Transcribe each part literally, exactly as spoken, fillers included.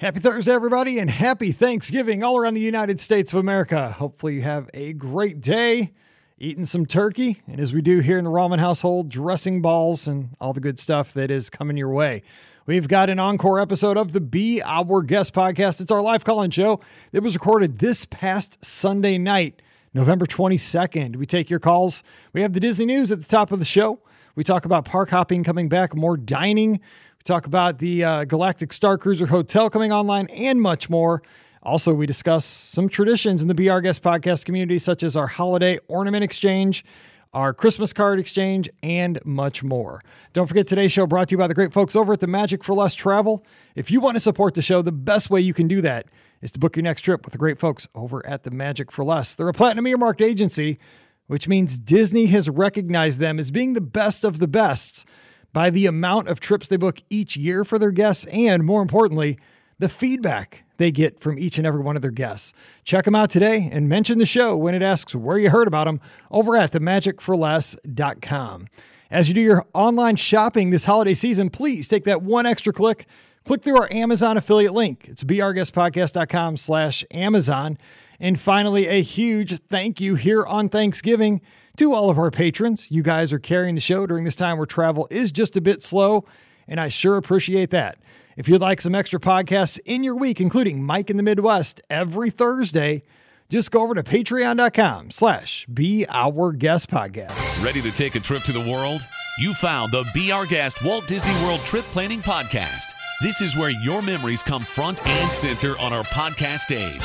Happy Thursday, everybody, and happy Thanksgiving all around the United States of America. Hopefully you have a great day, eating some turkey, and as we do here in the Ramen household, dressing balls and all the good stuff that is coming your way. We've got an encore episode of the Be Our Guest podcast. It's our live call-in show. It was recorded this past Sunday night, November twenty-second. We take your calls. We have the Disney news at the top of the show. We talk about park hopping coming back, more dining. We talk about the uh, Galactic Star Cruiser Hotel coming online and much more. Also, we discuss some traditions in the Be Our Guest podcast community, such as our holiday ornament exchange, our Christmas card exchange, and much more. Don't forget, today's show brought to you by the great folks over at the Magic for Less Travel. If you want to support the show, the best way you can do that is to book your next trip with the great folks over at the Magic for Less. They're a platinum earmarked agency, which means Disney has recognized them as being the best of the best by the amount of trips they book each year for their guests, and more importantly, the feedback they get from each and every one of their guests. Check them out today and mention the show when it asks where you heard about them over at the magic for less dot com. As you do your online shopping this holiday season, please take that one extra click. Click through our Amazon affiliate link. It's beourguestpodcast.com slash Amazon. And finally, a huge thank you here on Thanksgiving to all of our patrons. You guys are carrying the show during this time where travel is just a bit slow, and I sure appreciate that. If you'd like some extra podcasts in your week, including Mike in the Midwest every Thursday, just go over to patreon.com slash Be Our Guest Podcast. Ready to take a trip to the world? You found the Be Our Guest Walt Disney World Trip Planning Podcast. This is where your memories come front and center on our podcast stage.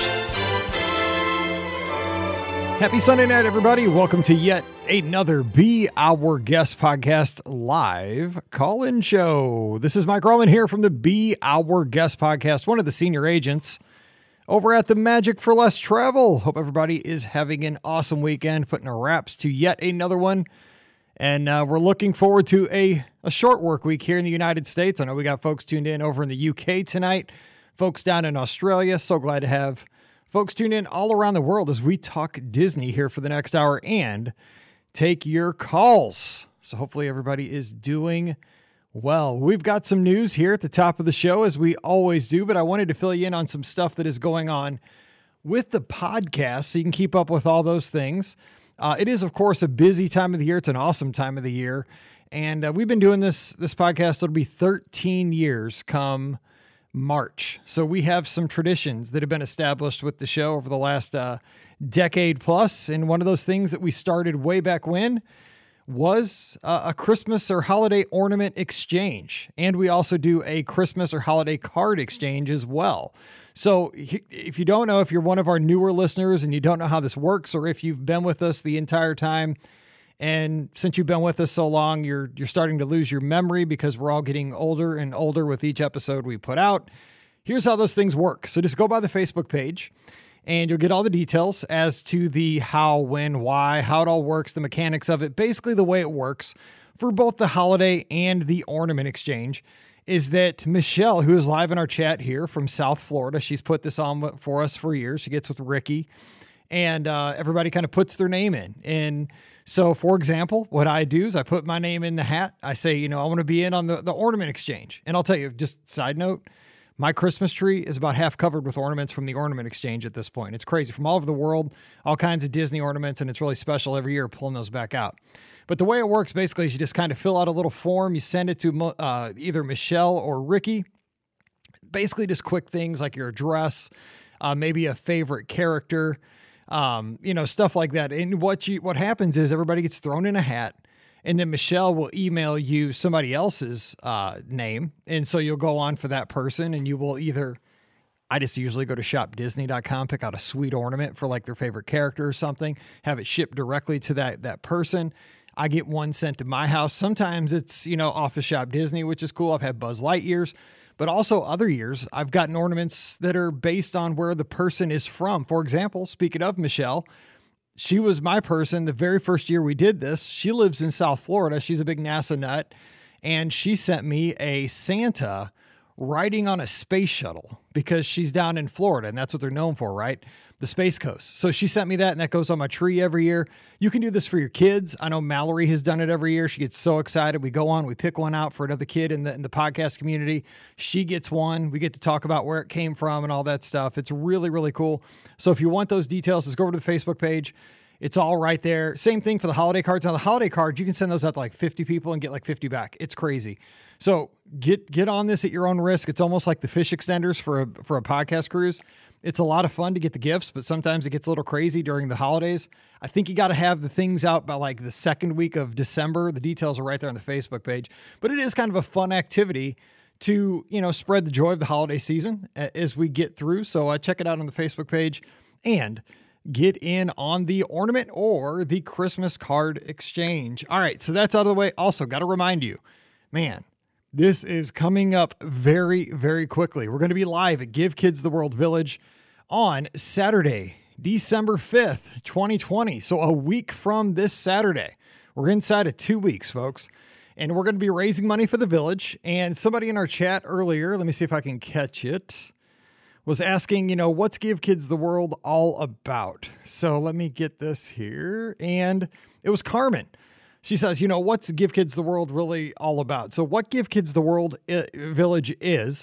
Happy Sunday night, everybody. Welcome to yet another Be Our Guest Podcast live call-in show. This is Mike Roman here from the Be Our Guest Podcast, one of the senior agents over at the Magic for Less Travel. Hope everybody is having an awesome weekend, putting a wraps to yet another one. And uh, we're looking forward to a, a short work week here in the United States. I know we got folks tuned in over in the U K tonight, folks down in Australia. So glad to have folks tune in all around the world as we talk Disney here for the next hour and take your calls. So hopefully everybody is doing well. We've got some news here at the top of the show, as we always do, but I wanted to fill you in on some stuff that is going on with the podcast so you can keep up with all those things. Uh, it is, of course, a busy time of the year. It's an awesome time of the year. And uh, we've been doing this, this podcast. It'll be thirteen years come March. So we have some traditions that have been established with the show over the last uh, decade plus. And one of those things that we started way back when was uh, a Christmas or holiday ornament exchange. And we also do a Christmas or holiday card exchange as well. So if you don't know, if you're one of our newer listeners and you don't know how this works, or if you've been with us the entire time, and since you've been with us so long, you're you're starting to lose your memory because we're all getting older and older with each episode we put out. Here's how those things work. So just go by the Facebook page and you'll get all the details as to the how, when, why, how it all works, the mechanics of it. Basically, the way it works for both the holiday and the ornament exchange is that Michelle, who is live in our chat here from South Florida, she's put this on for us for years. She gets with Ricky, and uh, everybody kind of puts their name in. And so, for example, what I do is I put my name in the hat. I say, you know, I want to be in on the, the ornament exchange. And I'll tell you, just side note, my Christmas tree is about half covered with ornaments from the ornament exchange at this point. It's crazy. From all over the world, all kinds of Disney ornaments, and it's really special every year pulling those back out. But the way it works, basically, is you just kind of fill out a little form. You send it to uh, either Michelle or Ricky. Basically, just quick things like your address, uh, maybe a favorite character, Um, you know, stuff like that. And what you, what happens is everybody gets thrown in a hat, and then Michelle will email you somebody else's uh, name. And so you'll go on for that person, and you will either, I just usually go to shop disney dot com, pick out a sweet ornament for like their favorite character or something, have it shipped directly to that, that person. I get one sent to my house. Sometimes it's, you know, off of Shop Disney, which is cool. I've had Buzz Lightyears. But also other years, I've gotten ornaments that are based on where the person is from. For example, speaking of Michelle, she was my person the very first year we did this. She lives in South Florida. She's a big NASA nut. And she sent me a Santa riding on a space shuttle because she's down in Florida, and that's what they're known for, right? The Space Coast. So she sent me that, and that goes on my tree every year. You can do this for your kids. I know Mallory has done it every year. She gets so excited. We go on, we pick one out for another kid in the in the podcast community. She gets one. We get to talk about where it came from and all that stuff. It's really, really cool. So if you want those details, just go over to the Facebook page. It's all right there. Same thing for the holiday cards. Now, the holiday cards, you can send those out to like fifty people and get like fifty back. It's crazy. So get get on this at your own risk. It's almost like the fish extenders for a for a podcast cruise. It's a lot of fun to get the gifts, but sometimes it gets a little crazy during the holidays. I think you got to have the things out by like the second week of December. The details are right there on the Facebook page. But it is kind of a fun activity to, you know, spread the joy of the holiday season as we get through. So uh, check it out on the Facebook page and get in on the ornament or the Christmas card exchange. All right, so that's out of the way. Also, got to remind you, man, this is coming up very, very quickly. We're going to be live at Give Kids the World Village on Saturday, December fifth, twenty twenty. So a week from this Saturday. We're inside of two weeks, folks. And we're going to be raising money for the village. And somebody in our chat earlier, let me see if I can catch it, was asking, you know, what's Give Kids the World all about? So let me get this here. And it was Carmen. She says, you know, what's Give Kids the World really all about? So what Give Kids the World I- Village is,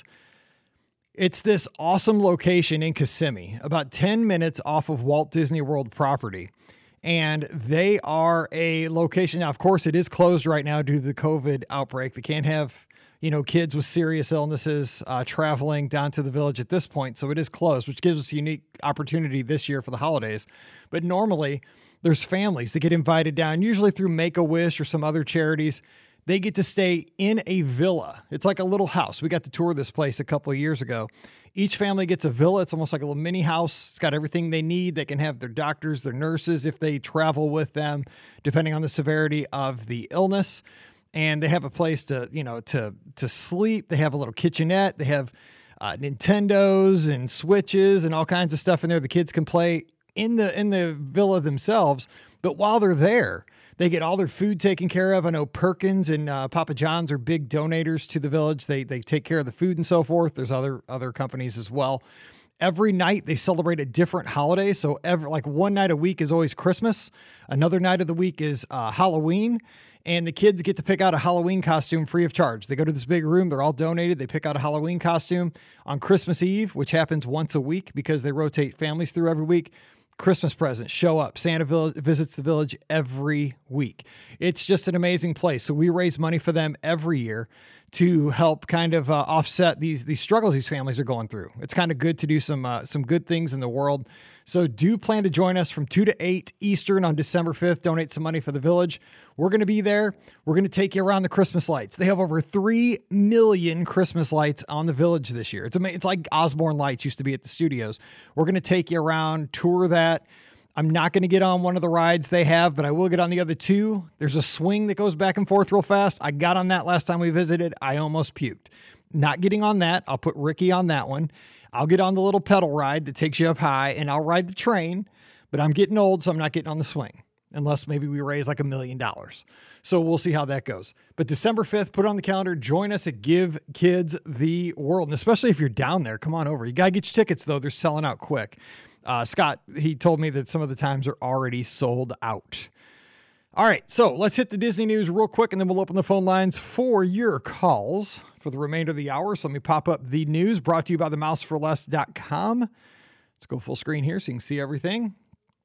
it's this awesome location in Kissimmee, about ten minutes off of Walt Disney World property. And they are a location. Now, of course, it is closed right now due to the COVID outbreak. They can't have, you know, kids with serious illnesses uh, traveling down to the village at this point. So it is closed, which gives us a unique opportunity this year for the holidays. But normally there's families that get invited down, usually through Make-A-Wish or some other charities. They get to stay in a villa. It's like a little house. We got to tour this place a couple of years ago. Each family gets a villa. It's almost like a little mini house. It's got everything they need. They can have their doctors, their nurses, if they travel with them, depending on the severity of the illness. And they have a place to, you know, to, to sleep. They have a little kitchenette. They have uh, Nintendos and Switches and all kinds of stuff in there. The kids can play in the, in the villa themselves. But while they're there, they get all their food taken care of. I know Perkins and uh, Papa John's are big donators to the village. They they take care of the food and so forth. There's other other companies as well. Every night they celebrate a different holiday. So every like one night a week is always Christmas. Another night of the week is uh, Halloween. And the kids get to pick out a Halloween costume free of charge. They go to this big room. They're all donated. They pick out a Halloween costume on Christmas Eve, which happens once a week because they rotate families through every week. Christmas presents show up. Santa vil- visits the village every week. It's just an amazing place. So we raise money for them every year to help kind of uh, offset these these struggles these families are going through. It's kind of good to do some uh, some good things in the world. So do plan to join us from two to eight Eastern on December fifth. Donate some money for the village. We're going to be there. We're going to take you around the Christmas lights. They have over three million Christmas lights on the village this year. It's amazing. It's like Osborne Lights used to be at the studios. We're going to take you around, tour that. I'm not going to get on one of the rides they have, but I will get on the other two. There's a swing that goes back and forth real fast. I got on that last time we visited. I almost puked. Not getting on that. I'll put Ricky on that one. I'll get on the little pedal ride that takes you up high, and I'll ride the train, but I'm getting old, so I'm not getting on the swing, unless maybe we raise like a million dollars. So we'll see how that goes. But December fifth, put it on the calendar. Join us at Give Kids the World, and especially if you're down there, come on over. You got to get your tickets, though. They're selling out quick. Uh, Scott, he told me that some of the times are already sold out. All right, so let's hit the Disney news real quick, and then we'll open the phone lines for your calls for the remainder of the hour. So let me pop up the news brought to you by the mouse for less dot com. Let's go full screen here so you can see everything.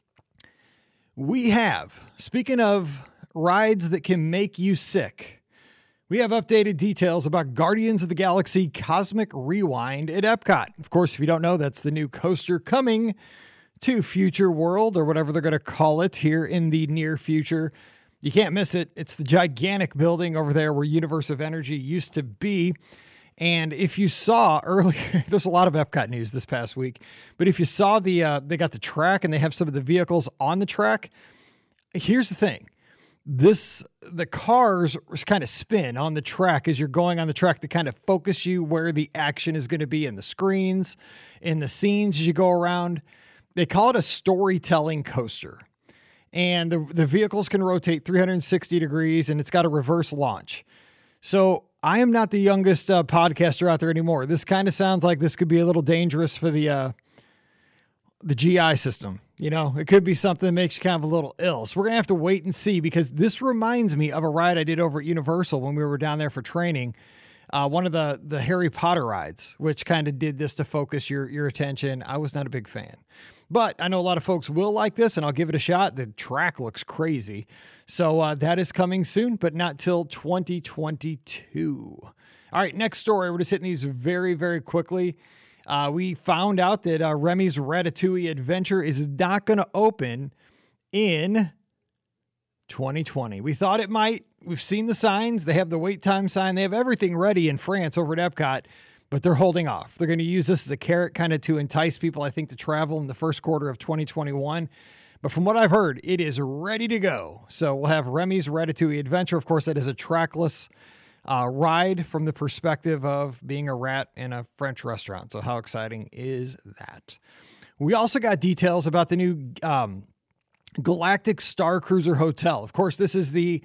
We have, speaking of rides that can make you sick, we have updated details about Guardians of the Galaxy Cosmic Rewind at Epcot. Of course, if you don't know, that's the new coaster coming to Future World, or whatever they're going to call it here in the near future. You can't miss it. It's the gigantic building over there where Universe of Energy used to be. And if you saw earlier, there's a lot of Epcot news this past week, but if you saw the, uh, they got the track and they have some of the vehicles on the track. Here's the thing. This, the cars kind of spin on the track as you're going on the track to kind of focus you where the action is going to be in the screens, in the scenes as you go around. They call it a storytelling coaster. And the, the vehicles can rotate three hundred sixty degrees, and it's got a reverse launch. So I am not the youngest uh, podcaster out there anymore. This kind of sounds like this could be a little dangerous for the uh, the G I system. You know, it could be something that makes you kind of a little ill. So we're going to have to wait and see, because this reminds me of a ride I did over at Universal when we were down there for training. Uh, one of the, the Harry Potter rides, which kind of did this to focus your, your attention. I was not a big fan, but I know a lot of folks will like this, and I'll give it a shot. The track looks crazy. So uh, that is coming soon, but not till twenty twenty-two. All right, next story. We're just hitting these very, very quickly. Uh, we found out that uh, Remy's Ratatouille Adventure is not going to open in twenty twenty. We thought it might. We've seen the signs. They have the wait time sign. They have everything ready in France over at Epcot, but they're holding off. They're going to use this as a carrot kind of to entice people, I think, to travel in the first quarter of twenty twenty-one. But from what I've heard, it is ready to go. So we'll have Remy's Ratatouille Adventure. Of course, that is a trackless uh, ride from the perspective of being a rat in a French restaurant. So how exciting is that? We also got details about the new um, Galactic Star Cruiser Hotel. Of course, this is the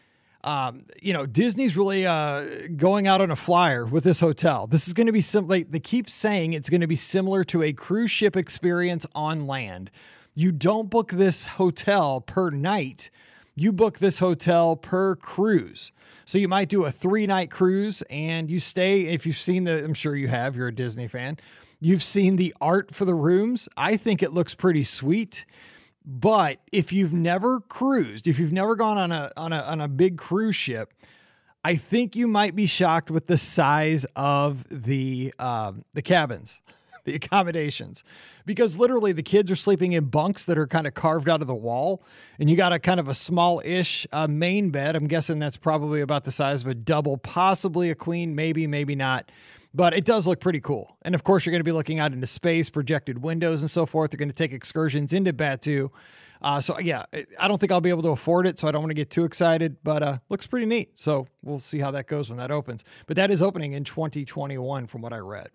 Um, you know, Disney's really uh, going out on a flyer with this hotel. This is going to be similar. They keep saying it's going to be similar to a cruise ship experience on land. You don't book this hotel per night. You book this hotel per cruise. So you might do a three night cruise and you stay. If you've seen the, I'm sure you have, you're a Disney fan. You've seen the art for the rooms. I think it looks pretty sweet. But if you've never cruised, if you've never gone on a on a on a big cruise ship, I think you might be shocked with the size of the um, the cabins, the accommodations, because literally the kids are sleeping in bunks that are kind of carved out of the wall, and you got a kind of a small-ish uh, main bed. I'm guessing that's probably about the size of a double, possibly a queen, maybe, maybe not. But it does look pretty cool. And of course, you're going to be looking out into space, projected windows and so forth. They're going to take excursions into Batuu. Uh, so yeah, I don't think I'll be able to afford it, so I don't want to get too excited, but uh, looks pretty neat. So we'll see how that goes when that opens. But that is opening in twenty twenty-one from what I read.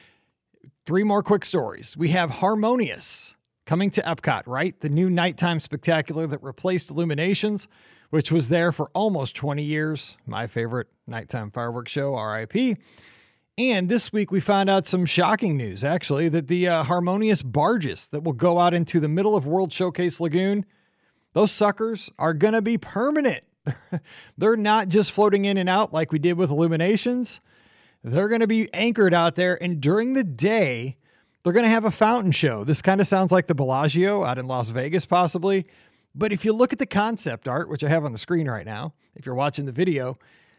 Three more quick stories. We have Harmonious coming to Epcot, right? The new nighttime spectacular that replaced Illuminations, which was there for almost twenty years. My favorite nighttime fireworks show, R I P And this week we found out some shocking news, actually, that the uh, Harmonious barges that will go out into the middle of World Showcase Lagoon, those suckers are going to be permanent. They're not just floating in and out like we did with Illuminations. They're going to be anchored out there, and during the day, they're going to have a fountain show. This kind of sounds like the Bellagio out in Las Vegas, possibly. But if you look at the concept art, which I have on the screen right now, if you're watching the video,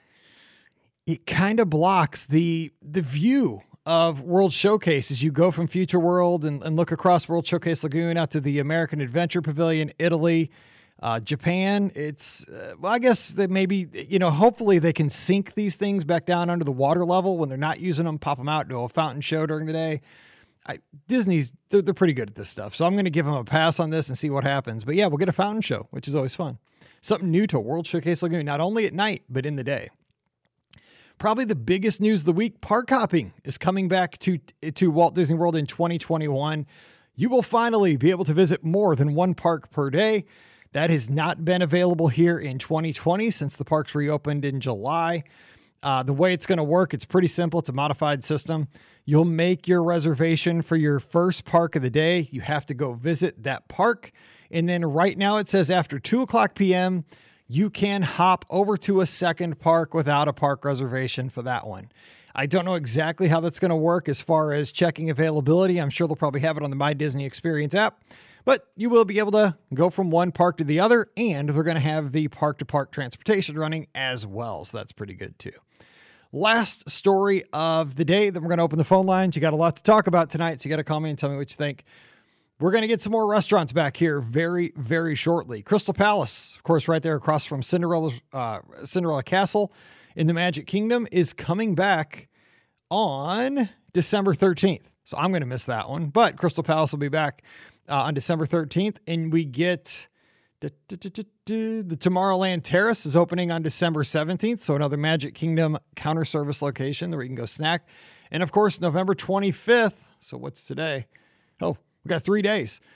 it kind of blocks the the view of World Showcase as you go from Future World and, and look across World Showcase Lagoon out to the American Adventure Pavilion, Italy, uh, Japan. It's, uh, well, I guess that maybe, you know, hopefully they can sink these things back down under the water level when they're not using them, pop them out, do a fountain show during the day. I, Disney's, they're, they're pretty good at this stuff. So I'm going to give them a pass on this and see what happens. But yeah, we'll get a fountain show, which is always fun. Something new to World Showcase Lagoon, not only at night, but in the day. Probably the biggest news of the week, park hopping is coming back to, to Walt Disney World in twenty twenty-one. You will finally be able to visit more than one park per day. That has not been available here in twenty twenty since the parks reopened in July. Uh, the way it's going to work, it's pretty simple. It's a modified system. You'll make your reservation for your first park of the day. You have to go visit that park. And then right now it says after two o'clock p.m., you can hop over to a second park without a park reservation for that one. I don't know exactly how that's going to work as far as checking availability. I'm sure they'll probably have it on the My Disney Experience app, but you will be able to go from one park to the other, and they're going to have the park-to-park transportation running as well, so that's pretty good too. Last story of the day, then we're going to open the phone lines. You got a lot to talk about tonight, so you got to call me and tell me what you think. We're going to get some more restaurants back here very, very shortly. Crystal Palace, of course, right there across from Cinderella's, uh, Cinderella Castle in the Magic Kingdom, is coming back on December thirteenth. So I'm going to miss that one. But Crystal Palace will be back uh, on December thirteenth. And we get da, da, da, da, da, the Tomorrowland Terrace is opening on December seventeenth. So another Magic Kingdom counter service location where you can go snack. And of course, November twenty-fifth. So what's today? Oh, we got three days.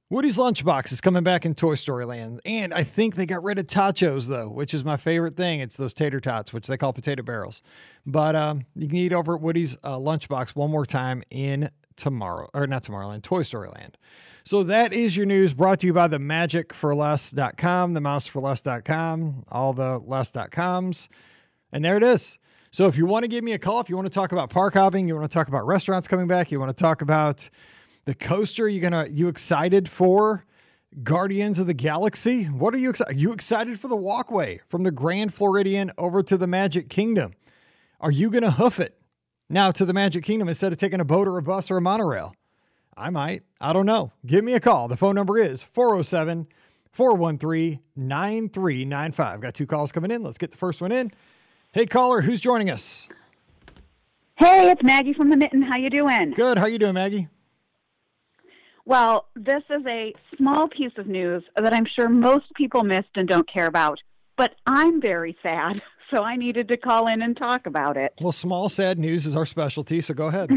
Woody's Lunchbox is coming back in Toy Story Land, and I think they got rid of tachos, though, which is my favorite thing. It's those tater tots, which they call potato barrels. But um, you can eat over at Woody's uh, Lunchbox one more time in tomorrow, or not Tomorrowland, Toy Story Land. So that is your news, brought to you by the magic for less dot com, the mouse for less dot com, all the less dot coms. And there it is. So if you want to give me a call, if you want to talk about park hopping, you want to talk about restaurants coming back, you want to talk about the coaster, you gonna you excited for Guardians of the Galaxy? What are you excited? Are you excited for the walkway from the Grand Floridian over to the Magic Kingdom? Are you gonna hoof it now to the Magic Kingdom instead of taking a boat or a bus or a monorail? I might. I don't know. Give me a call. The phone number is four oh seven, four one three, nine three nine five. Got two calls coming in. Let's get the first one in. Hey, caller, who's joining us? Hey, it's Maggie from the Mitten. How you doing? Good. How you doing, Maggie? Well, this is a small piece of news that I'm sure most people missed and don't care about, but I'm very sad, so I needed to call in and talk about it. Well, small, sad news is our specialty, so go ahead.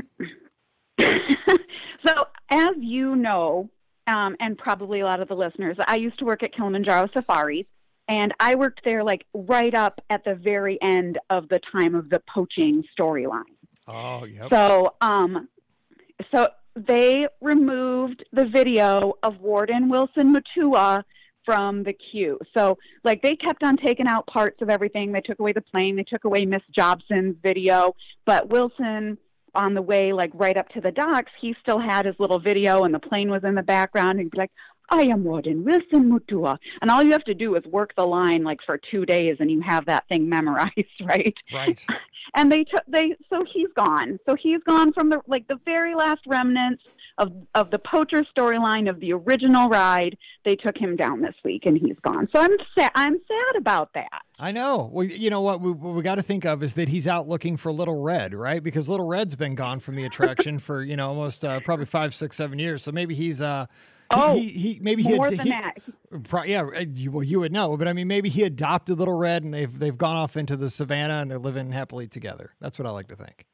So, as you know, um, and probably a lot of the listeners, I used to work at Kilimanjaro Safaris, and I worked there like right up at the very end of the time of the poaching storyline. Oh, yep. So, um, so they removed the video of Warden Wilson Mutua from the queue. So, like, they kept on taking out parts of everything. They took away the plane. They took away Miss Jobson's video. But Wilson, on the way, like, right up to the docks, he still had his little video, and the plane was in the background. He'd be like, I am Warden Wilson Mutua. And all you have to do is work the line, like, for two days, and you have that thing memorized, right? Right. And they took, they, so he's gone. So he's gone from the, like, the very last remnants of, of the poacher storyline of the original ride. They took him down this week, and he's gone. So I'm sad, I'm sad about that. I know. Well, you know what we, what we got to think of is that he's out looking for Little Red, right? Because Little Red's been gone from the attraction for, you know, almost uh, probably five, six, seven years. So maybe he's, uh, Oh, he, he maybe more he, than he, that. Pro, yeah, you, well, you would know, but I mean, maybe he adopted Little Red, and they've they've gone off into the savannah, and they're living happily together. That's what I like to think.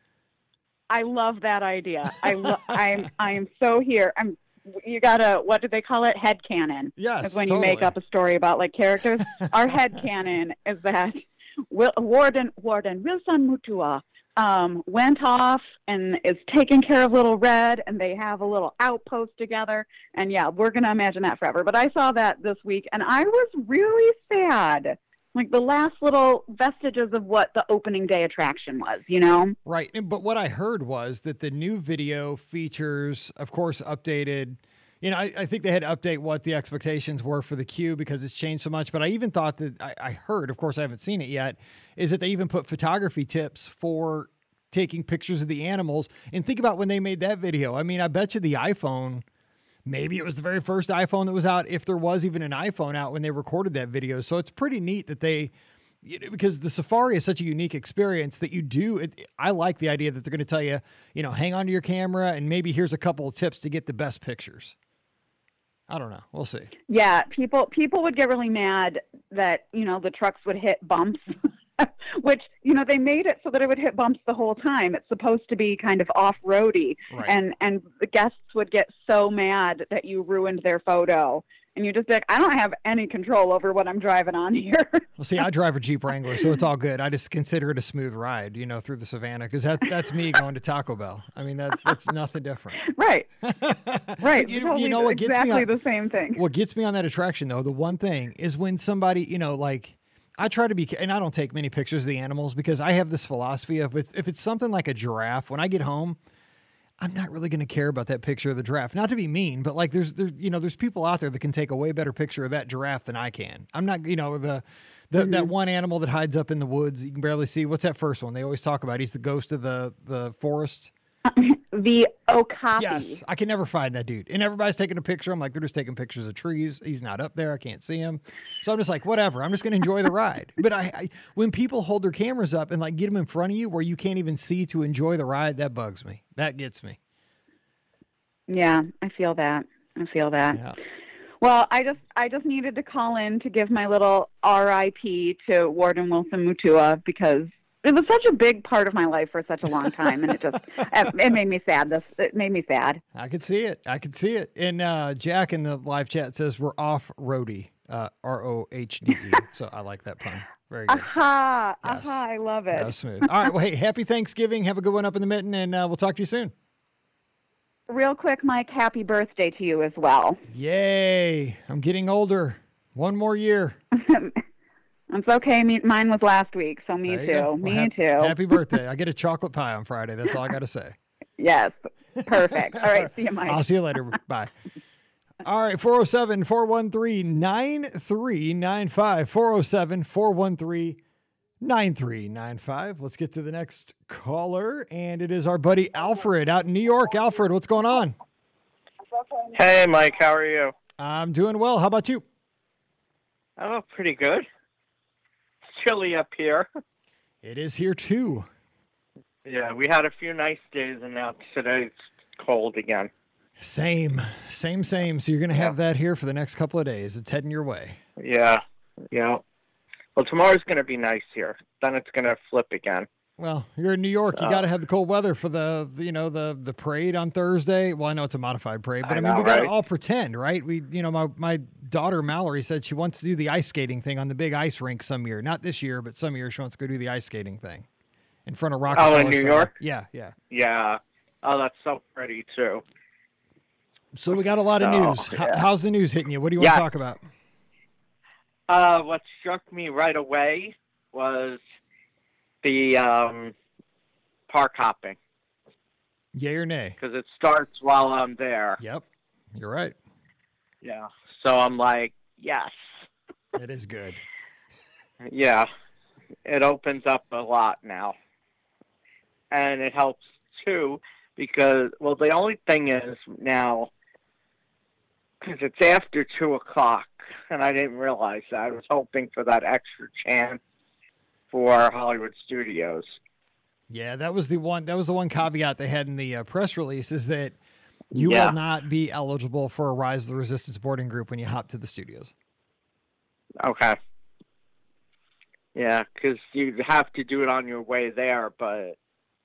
I love that idea. I lo- I'm I'm so here. I'm. You gotta, what do they call it? Headcanon. Yes, is when totally. you make up a story about like characters. Our headcanon is that Will, Warden Warden Wilson Mutua um, went off and is taking care of Little Red, and they have a little outpost together. And yeah, we're gonna imagine that forever. But I saw that this week, and I was really sad. Like the last little vestiges of what the opening day attraction was, you know? Right. But what I heard was that the new video features, of course, updated. You know, I, I think they had to update what the expectations were for the queue because it's changed so much. But I even thought that I, I heard, of course, I haven't seen it yet, is that they even put photography tips for taking pictures of the animals. And think about when they made that video. I mean, I bet you the iPhone, maybe it was the very first iPhone that was out, if there was even an iPhone out when they recorded that video. So it's pretty neat that they, because the safari is such a unique experience that you do. It, I like the idea that they're going to tell you, you know, hang on to your camera and maybe here's a couple of tips to get the best pictures. I don't know. We'll see. Yeah, people people would get really mad that, you know, the trucks would hit bumps, which, you know, they made it so that it would hit bumps the whole time. It's supposed to be kind of off-roady. Right. And, and the guests would get so mad that you ruined their photo. And you just like, I don't have any control over what I'm driving on here. Well, see, I drive a Jeep Wrangler, so it's all good. I just consider it a smooth ride, you know, through the savannah, because that's that's me going to Taco Bell. I mean, that's that's nothing different. Right. Right. you, totally, you know what gets exactly me on, the same thing. What gets me on that attraction, though, the one thing is when somebody, you know, like I try to be, and I don't take many pictures of the animals because I have this philosophy of if, if it's something like a giraffe, when I get home, I'm not really going to care about that picture of the giraffe. Not to be mean, but like there's, there's, you know, there's people out there that can take a way better picture of that giraffe than I can. I'm not, you know, the, the mm-hmm. that one animal that hides up in the woods, you can barely see. What's that first one? They always talk about. He's the ghost of the, the forest. The Okapi. Yes, I can never find that dude. And everybody's taking a picture. I'm like, they're just taking pictures of trees. He's not up there. I can't see him. So I'm just like, whatever. I'm just going to enjoy the ride. But I, I, when people hold their cameras up and like get them in front of you where you can't even see to enjoy the ride, that bugs me. That gets me. Yeah, I feel that. I feel that. Yeah. Well, I just I just needed to call in to give my little R I P to Warden Wilson Mutua because it was such a big part of my life for such a long time, and it just it made me sad. This it made me sad. I could see it. I could see it. And uh, Jack in the live chat says we're off roadie, uh, R O H D E. So I like that pun. Very good. Aha! Yes. Aha! I love it. That was smooth. All right. Well, hey, happy Thanksgiving. Have a good one up in the mitten, and uh, we'll talk to you soon. Real quick, Mike, happy birthday to you as well. Yay! I'm getting older. One more year. It's okay. Me, mine was last week, so me There you too. go. Me Well, hap- too. Happy birthday. I get a chocolate pie on Friday. That's all I got to say. Yes. Perfect. All right. See you, Mike. I'll see you later. Bye. All right. four oh seven, four one three, nine three nine five. four oh seven, four one three, nine three nine five. Let's get to the next caller, and it is our buddy Alfred out in New York. Alfred, what's going on? Hey, Mike, how are you? I'm doing well. How about you? Oh, pretty good. It's chilly up here. It is here too. Yeah, we had a few nice days, and now today it's cold again. Same, same, same. So you're going to have that here for the next couple of days. It's heading your way. Yeah, yeah. Well, tomorrow's going to be nice here. Then it's going to flip again. Well, you're in New York. You Uh, got to have the cold weather for the, the, you know, the the parade on Thursday. Well, I know it's a modified parade, but I, I mean, know, we got to right? all pretend, right? We, you know, my my daughter Mallory said she wants to do the ice skating thing on the big ice rink some year. Not this year, but some year she wants to go do the ice skating thing in front of Rockefeller. Oh, in New Center. York? Yeah, yeah. Yeah. Oh, that's so pretty, too. So we got a lot of Oh, news. H- yeah. How's the news hitting you? What do you want Yeah. to talk about? Uh, what struck me right away was the um, park hopping, Yay or nay? because it starts while I'm there. Yep, you're right. Yeah. So I'm like, yes. It is good. Yeah, it opens up a lot now. And it helps, too, because, well, the only thing is now, because it's after two o'clock, and I didn't realize that. I was hoping for that extra chance for Hollywood Studios. Yeah, that was the one. That was the one caveat they had in the uh, press release is that you Yeah. will not be eligible for a Rise of the Resistance boarding group when you hop to the studios. Okay. Yeah, because you have to do it on your way there, but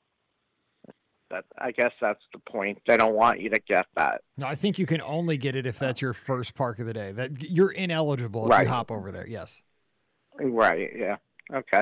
that, I guess that's the point. They don't want you to get that. No, I think you can only get it if that's your first park of the day. That you're ineligible if Right. you hop over there. Yes. Right, yeah. Okay.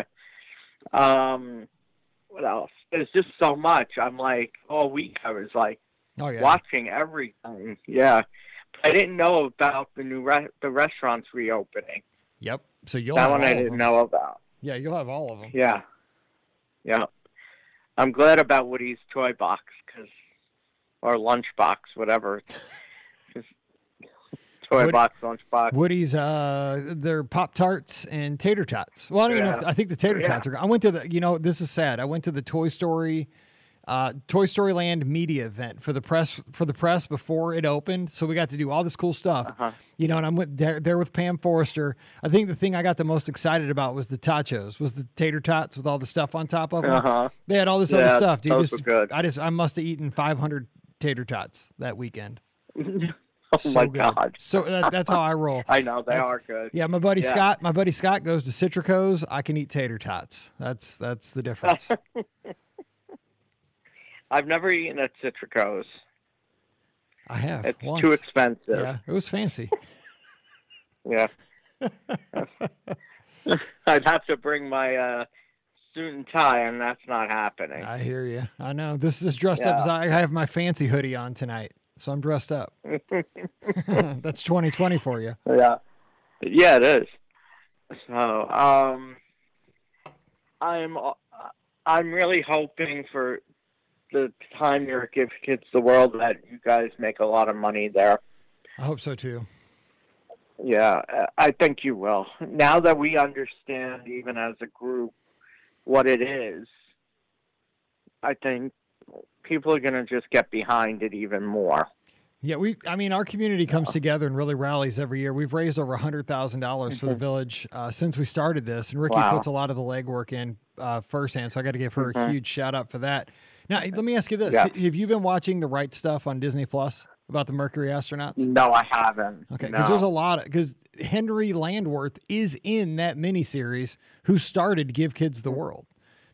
Um, what else? There's just so much. I'm like, all week I was like Oh yeah. watching everything. Yeah. I didn't know about the new re- the restaurants reopening. Yep. So you'll that have one all I of didn't them. know about. Yeah, you'll have all of them. Yeah. Yeah. I'm glad about Woody's Toy Box, cause, or Lunch Box, whatever. Just toy Wood- box, lunch box. Woody's, uh, they're Pop Tarts and tater tots. Well, I don't even know. If, Yeah. I think the tater Yeah. tots are. I went to the. You know, this is sad. I went to the Toy Story, uh, Toy Story Land media event for the press for the press before it opened. So we got to do all this cool stuff. Uh-huh. You know, and I'm with, there, there with Pam Forrester. I think the thing I got the most excited about was the tachos, was the tater tots with all the stuff on top of them. Uh-huh. They had all this other Yeah, stuff. Dude, those just, were good. I just I must have eaten five hundred tater tots that weekend. Oh So my good. God. So that, that's how I roll. I know they That's- are good. Yeah, my buddy Yeah. Scott. My buddy Scott goes to Citrico's. I can eat tater tots. That's that's the difference. I've never eaten at Citrico's. I have. It's once. too expensive. Yeah, it was fancy. Yeah. I'd have to bring my uh, suit and tie, and that's not happening. I hear you. I know. This is dressed up as Yeah. I have my fancy hoodie on tonight, so I'm dressed up. That's twenty twenty for you. Yeah. Yeah, it is. So, um, I'm I'm really hoping for the time you're Give Kids the World that you guys make a lot of money there. I hope so too. Yeah, uh, I think you will. Now that we understand, even as a group, what it is, I think people are going to just get behind it even more. Yeah, we. I mean, our community comes together and really rallies every year. We've raised over a hundred thousand dollars for the village uh, since we started this, and Ricky Wow. puts a lot of the legwork in uh, firsthand. So I got to give her a huge shout out for that. Now, let me ask you this: Yeah. Have you been watching the right stuff on Disney Plus about the Mercury astronauts? No, I haven't. Okay, because No. there's a lot of because Henry Landworth is in that miniseries who started Give Kids the World.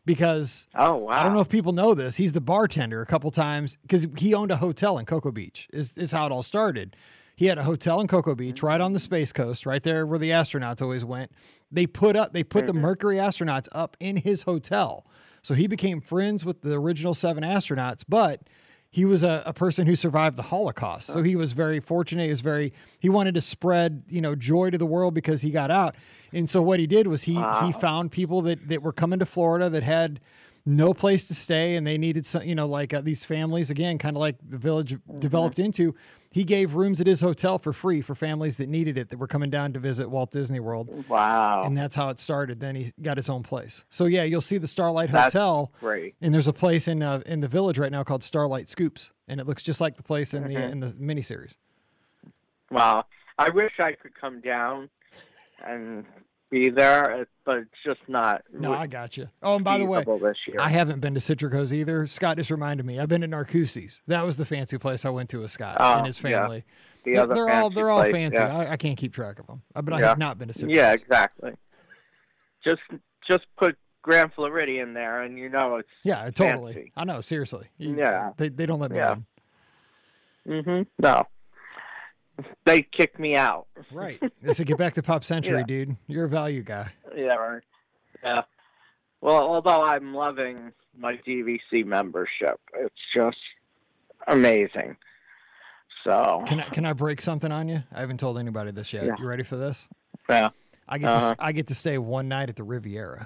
because Oh, wow. I don't know if people know this. He's the bartender a couple times because he owned a hotel in Cocoa Beach is, is how it all started. He had a hotel in Cocoa Beach right on the Space Coast, right there where the astronauts always went. They put up, they put the Mercury astronauts up in his hotel. So he became friends with the original seven astronauts, but he was a, a person who survived the Holocaust. So he was very fortunate. He was very, he wanted to spread, you know, joy to the world because he got out. And so what he did was he, Wow. he found people that, that were coming to Florida that had no place to stay. And they needed some, you know, like uh, these families, again, kind of like the village Mm-hmm. developed into. He gave rooms at his hotel for free for families that needed it, that were coming down to visit Walt Disney World. Wow. And that's how it started. Then he got his own place. So yeah, you'll see the Starlight That's Hotel. great. And there's a place in uh, in the village right now called Starlight Scoops, and it looks just like the place in the Mhm. in the miniseries. Wow. I wish I could come down and be there, but it's just not No, I got you. Oh, and by the way, feasible this year. I haven't been to Citrico's either. Scott just reminded me. I've been to Narcoossee's. That was the fancy place I went to with Scott Oh, and his yeah. family. the They're, other they're all fancy they're all place, fancy. yeah. I, I can't keep track of them, but I Yeah. have not been to Citrico's. Yeah, exactly. Just just put Grand Floridian there, and you know it's Yeah, totally. fancy. I know. Seriously. You- Yeah. They they don't let me Yeah. in. hmm No, they kicked me out. Right. They said, get back to Pop Century, Yeah. dude. You're a value guy. Yeah, right. Yeah. Well, although I'm loving my D V C membership, it's just amazing. So Can I can I break something on you? I haven't told anybody this yet. Yeah. You ready for this? yeah. I get Uh-huh. to, I get to stay one night at the Riviera.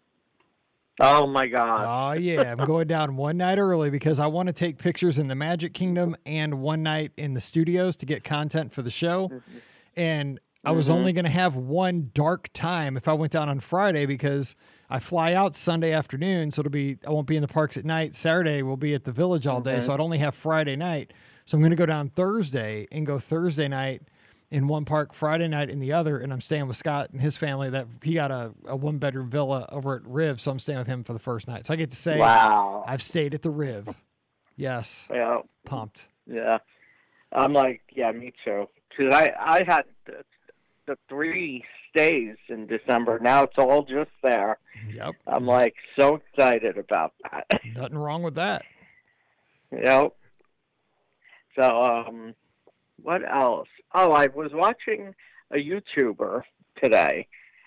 Oh my God. Oh yeah, I'm going down one night early because I want to take pictures in the Magic Kingdom and one night in the studios to get content for the show. And I was Mhm. only going to have one dark time if I went down on Friday because I fly out Sunday afternoon, so it'll be I won't be in the parks at night. Saturday we'll be at the Village all day, Mhm. so I'd only have Friday night. So I'm going to go down Thursday and go Thursday night in one park, Friday night in the other, and I'm staying with Scott and his family. That he got a, a one bedroom villa over at Riv, so I'm staying with him for the first night. So I get to say Wow. I've stayed at the Riv. Yes, Yeah. pumped. Yeah. I'm like, yeah, me too. Because I, I had the, the three stays in December. Now it's all just there. Yep, I'm like so excited about that. nothing wrong with that. Yep. So, um, what else? Oh, I was watching a YouTuber today,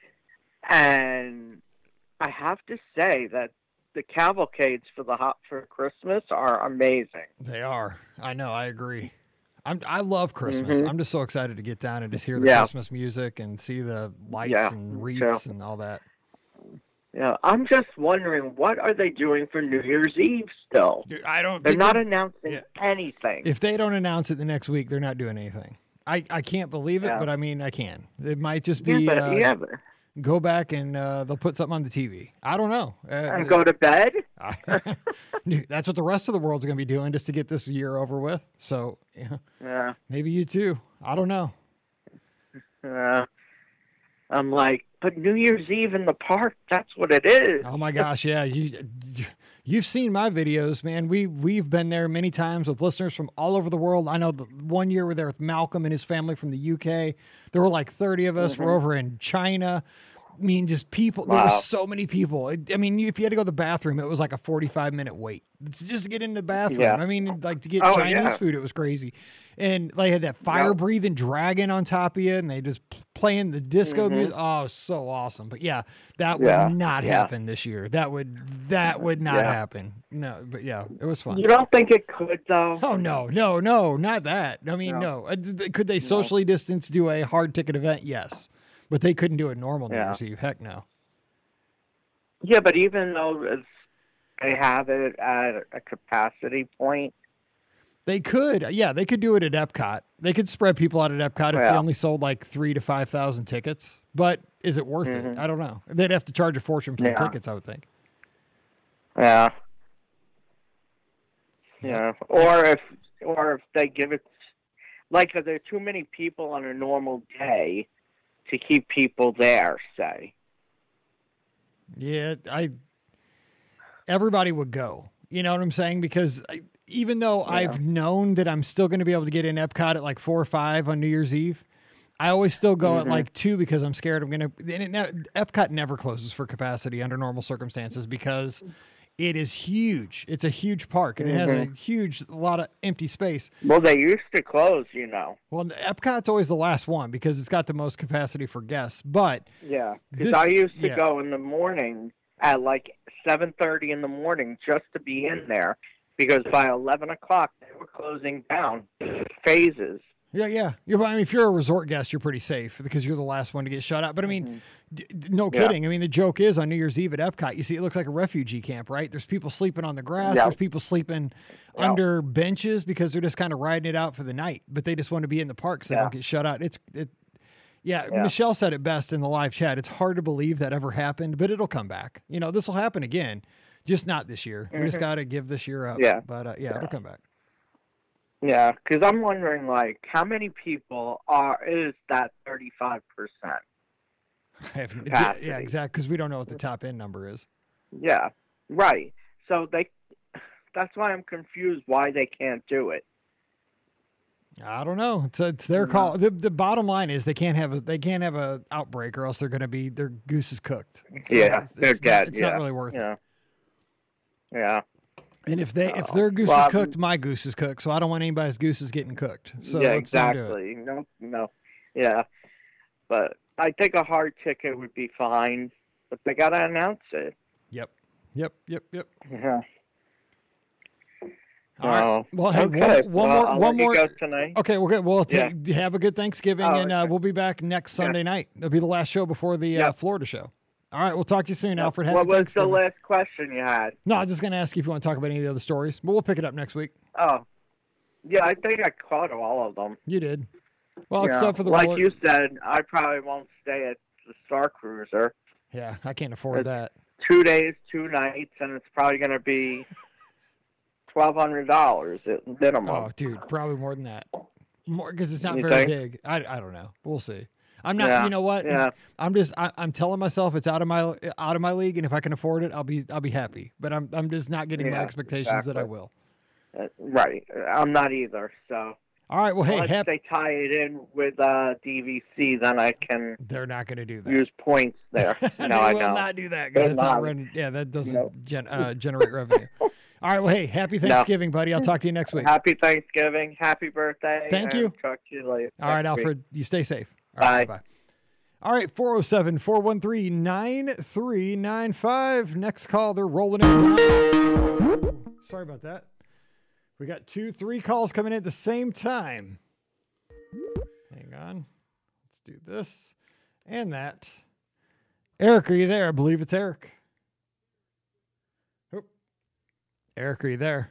and I have to say that the cavalcades for the hot for Christmas are amazing. They are. I know. I agree. I'm, I love Christmas. Mhm. I'm just so excited to get down and just hear the Yeah. Christmas music and see the lights Yeah, and me wreaths too. and all that. Yeah, I'm just wondering what are they doing for New Year's Eve still? Dude, I don't. They're they- not announcing yeah. anything. If they don't announce it the next week, they're not doing anything. I, I can't believe it, Yeah. but I mean, I can. It might just be yeah, but, uh, yeah, but, go back and uh, they'll put something on the T V. I don't know. Uh, and go to bed. I- Dude, that's what the rest of the world's going to be doing just to get this year over with. So yeah, Yeah, maybe you too. I don't know. uh, I'm like, but New Year's Eve in the park, that's what it is. Oh my gosh, yeah. You you've seen my videos, man. We we've been there many times with listeners from all over the world. I know the one year we're there with Malcolm and his family from the U K. There were like thirty of us. We're over in China. I mean, just people. There were Wow. so many people. It- I mean, if you had to go to the bathroom, it was like a forty-five minute wait. It's just to get in the bathroom. Yeah. I mean, like to get Oh, Chinese yeah. food, it was crazy. And they had that fire breathing dragon on top of you, and they just p- playing the disco Mhm. music. Oh, it was so awesome. But yeah, that would Yeah, not yeah. happen this year. That would that would not Yeah. happen. No, but yeah, it was fun. You don't think it could, though? Oh no, no, no, not that. I mean, no. No. Uh, d- Could they socially distance do a hard ticket event? Yes, but they couldn't do a normal New Yeah. Year's Eve. Heck no. Yeah, but even though it's, they have it at a capacity point, They could, yeah, they could do it at Epcot. They could spread people out at Epcot if they Yeah. only sold like three to five thousand tickets. But is it worth it? Mhm. I don't know. They'd have to charge a fortune for Yeah. the tickets, I would think. yeah, yeah. Or if, or if they give it, like, are there too many people on a normal day to keep people there? Say, Yeah, I. Everybody would go. You know what I'm saying? Because I, even though Yeah. I've known that I'm still going to be able to get in Epcot at like four or five on New Year's Eve, I always still go Mm-hmm. at like two because I'm scared I'm going to. And it, Epcot never closes for capacity under normal circumstances because it is huge. It's a huge park and it has a huge, a lot of empty space. Well, they used to close, you know. Well, Epcot's always the last one because it's got the most capacity for guests. But Yeah, because this- I used to yeah. go in the morning at like seven thirty in the morning just to be in there because by eleven o'clock they were closing down phases. Yeah, yeah. You're, I mean, if you're a resort guest, you're pretty safe because you're the last one to get shut out. But I mean, d- d- no Yeah. kidding. I mean, the joke is on New Year's Eve at Epcot, you see it looks like a refugee camp, right? There's people sleeping on the grass. Yeah. There's people sleeping Yeah. under benches because they're just kind of riding it out for the night, but they just want to be in the park so they Yeah. don't get shut out. It's it. Yeah, Yeah. Michelle said it best in the live chat. It's hard to believe that ever happened, but it'll come back. You know, this will happen again, just not this year. We just got to give this year up. Yeah. But uh, yeah, it'll come back. Yeah, because I'm wondering, like, how many people are is that thirty-five percent? I have, Capacity. yeah, exactly, because we don't know what the top end number is. Yeah, right. So they, that's why I'm confused why they can't do it. I don't know. It's it's their call. The, the bottom line is they can't have a they can't have a outbreak or else they're going to be their goose is cooked. So Yeah, it's, they're it's dead. Not, it's yeah. not really worth it. Yeah. Yeah. And if they if Oh, their goose well, is I'm- cooked, my goose is cooked. So I don't want anybody's gooses getting cooked. So yeah, let's don't do it. exactly. No, no. Yeah. But I think a hard ticket would be fine, but they got to announce it. Yep. Yep. Yep. Yep. Yeah. All right. Oh, Well, hey, okay. one, one Well, more. I'll one let you more. go tonight. Okay, we're good. Well, Yeah. take, have a good Thanksgiving, Oh, and uh, okay. we'll be back next Sunday night. It'll be the last show before the Yeah. uh, Florida show. All right, we'll talk to you soon, Alfred. Happy What was the Thanksgiving. last question you had? No, I'm just going to ask you if you want to talk about any of the other stories, but we'll pick it up next week. Oh, yeah, I think I caught all of them. You did. Well, Yeah. except for the like roller- you said, I probably won't stay at the Star Cruiser. Yeah, I can't afford It's- that. Two days, two nights, and it's probably going to be twelve hundred dollars at minimum. Oh, dude, probably more than that. More because it's not You very think? big. I, I don't know. We'll see. I'm not. Yeah, You know what? yeah. I'm just. I, I'm telling myself it's out of my out of my league, and if I can afford it, I'll be I'll be happy. But I'm I'm just not getting my Yeah, expectations that I exactly. will. Uh, right. I'm not either. So All right. Well, hey, unless hap- they tie it in with uh, D V C, then I can they're not going to do that. use points there. they no, I will know. not do that They're because that's not not. running. Yeah, that doesn't Nope. gen, uh, generate revenue. All right. Well, hey, happy Thanksgiving, buddy. I'll talk to you next week. Happy Thanksgiving. Happy birthday. Thank and you. Talk to you later. All right, next week. Alfred. You stay safe. All right, Bye. bye. All right, four oh seven, four one three, nine three nine five. Next call, they're rolling in time. Sorry about that. We got two, three calls coming in at the same time. Hang on. Let's do this and that. Eric, are you there? I believe it's Eric. Oh. Eric, are you there?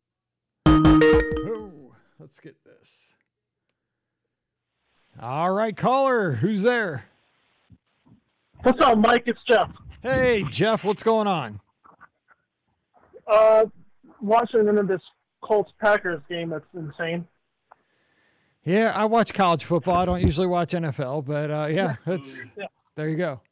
Oh, let's get this. All right, caller, who's there? What's up, Mike? It's Jeff. Hey, Jeff, what's going on? Uh, watching into this Colts Packers game that's insane. Yeah, I watch college football. I don't usually watch N F L, but uh, yeah, that's Yeah. there you go.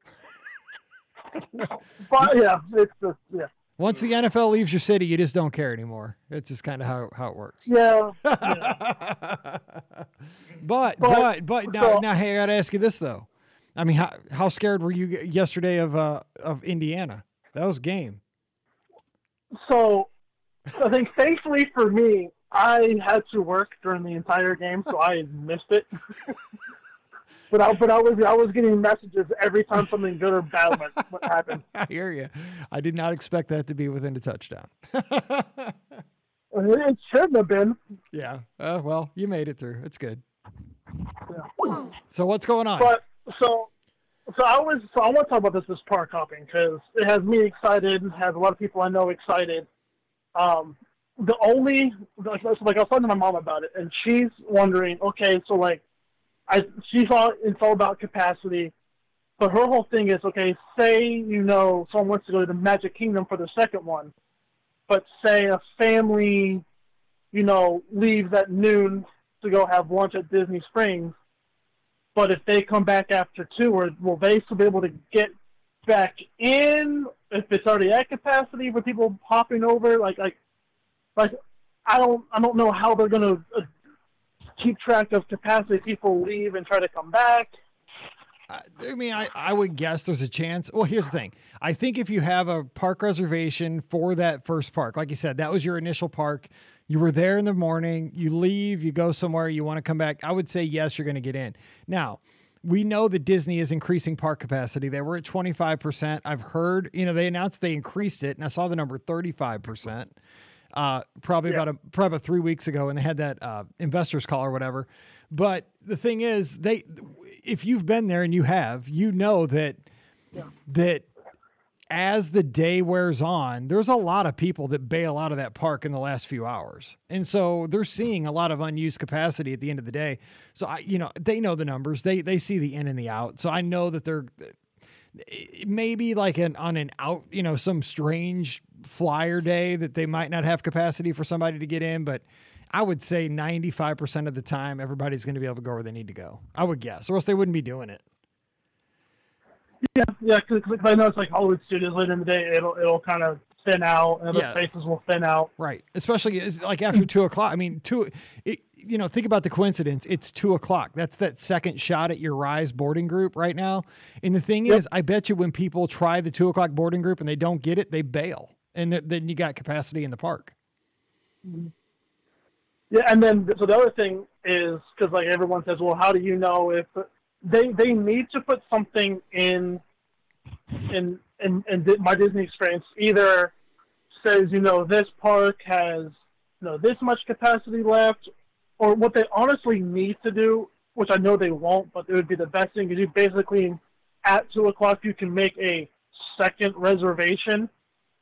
But yeah, it's just yeah, Once the N F L leaves your city, you just don't care anymore. It's just kind of how, how it works. yeah. yeah. But, but, But- but, now, so- now, hey, I got to ask you this, though. I mean, how, how scared were you yesterday of uh, of Indiana? That was game. So I think thankfully for me, I had to work during the entire game, so I missed it. But I, but I was I was getting messages every time something good or bad went what happened. I hear you. I did not expect that to be within a touchdown. It shouldn't have been. Yeah. Uh, well, you made it through. It's good. Yeah. So what's going on? But so, so I was so I want to talk about this this park hopping because it has me excited, has a lot of people I know excited. Um, the only like, so like I was talking to my mom about it, and she's wondering, okay, so like, I she thought it's all about capacity, but her whole thing is, okay, say you know someone wants to go to the Magic Kingdom for the second one, but say a family, you know, leaves at noon to go have lunch at Disney Springs. But if they come back after two, or will they still be able to get back in if it's already at capacity with people hopping over? Like, like, like I don't, I don't know how they're going to keep track of capacity? People leave and try to come back. I mean, I, I would guess there's a chance. Well, here's the thing. I think if you have a park reservation for that first park, like you said, that was your initial park. You were there in the morning, you leave, you go somewhere, you want to come back. I would say, yes, you're going to get in. Now, we know that Disney is increasing park capacity. They were at twenty-five percent. I've heard, you know, they announced they increased it, and I saw the number thirty-five percent. Uh, probably yeah. about a, probably about three weeks ago, and they had that uh, investors call or whatever. But the thing is, they, if you've been there and you have, you know that yeah. that as the day wears on, there's a lot of people that bail out of that park in the last few hours, and so they're seeing a lot of unused capacity at the end of the day. So I, you know, they know the numbers. They they see the in and the out. So I know that they're maybe like an on an out, you know, some strange flyer day that they might not have capacity for somebody to get in, but I would say ninety-five percent of the time, everybody's going to be able to go where they need to go. I would guess, or else they wouldn't be doing it. Yeah, yeah, because I know it's like Hollywood Studios later in the day, it'll it'll kind of thin out, and the yeah. spaces will thin out. Right, especially like after two o'clock. I mean, two. It, you know, think about the coincidence. It's two o'clock. That's that second shot at your Rise boarding group right now. And the thing yep. is, I bet you when people try the two o'clock boarding group and they don't get it, they bail, and th- then you got capacity in the park. Mm-hmm. Yeah, and then so the other thing is because like everyone says, well, how do you know if they they need to put something in in in, in my Disney experience? Either says you know this park has you know this much capacity left, or what they honestly need to do, which I know they won't, but it would be the best thing, is you basically at two o'clock you can make a second reservation.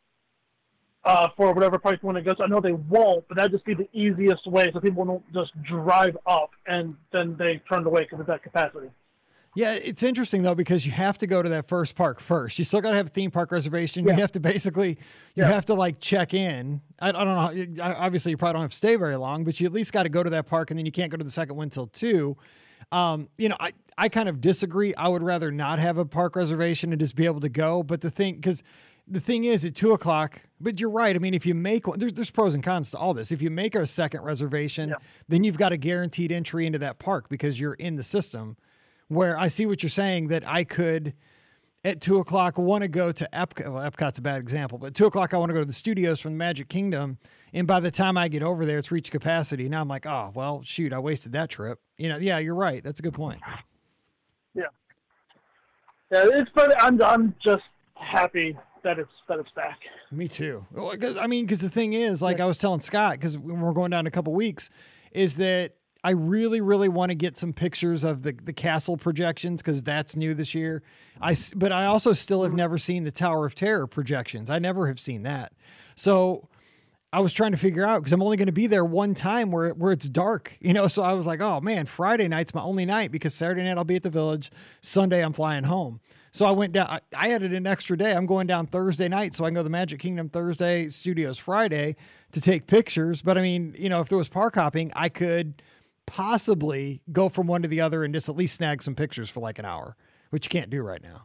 Uh, for whatever park you want to go. So I know they won't, but that'd just be the easiest way so people don't just drive up and then they turn away because of that capacity. Yeah, it's interesting, though, because you have to go to that first park first. You still got to have a theme park reservation. Yeah. You have to basically, you yeah. have to, like, check in. I, I don't know. Obviously, you probably don't have to stay very long, but you at least got to go to that park, and then you can't go to the second one until two. Um, you know, I, I kind of disagree. I would rather not have a park reservation and just be able to go. But the thing, because the thing is at two o'clock, but you're right. I mean, if you make one, there's, there's pros and cons to all this. If you make a second reservation, yeah. then you've got a guaranteed entry into that park because you're in the system. Where I see what you're saying, that I could at two o'clock want to go to Epcot. Well, Epcot's a bad example, but at two o'clock I want to go to the studios from the Magic Kingdom. And by the time I get over there, it's reached capacity. Now I'm like, oh, well, shoot, I wasted that trip. You know, yeah, you're right. That's a good point. Yeah. Yeah, it's funny. I'm, I'm just happy that it's, that it's back. Me too. Well, cause, I mean, because the thing is, like yeah. I was telling Scott, because when we're going down in a couple weeks, is that I really, really want to get some pictures of the, the castle projections because that's new this year. I, but I also still have never seen the Tower of Terror projections. I never have seen that. So I was trying to figure out, because I'm only going to be there one time where, where it's dark, you know? So I was like, oh man, Friday night's my only night because Saturday night I'll be at the Village. Sunday I'm flying home. So I went down, I, I added an extra day. I'm going down Thursday night. So I can go to the Magic Kingdom Thursday, Studios Friday to take pictures. But I mean, you know, if there was park hopping, I could possibly go from one to the other and just at least snag some pictures for like an hour, which you can't do right now.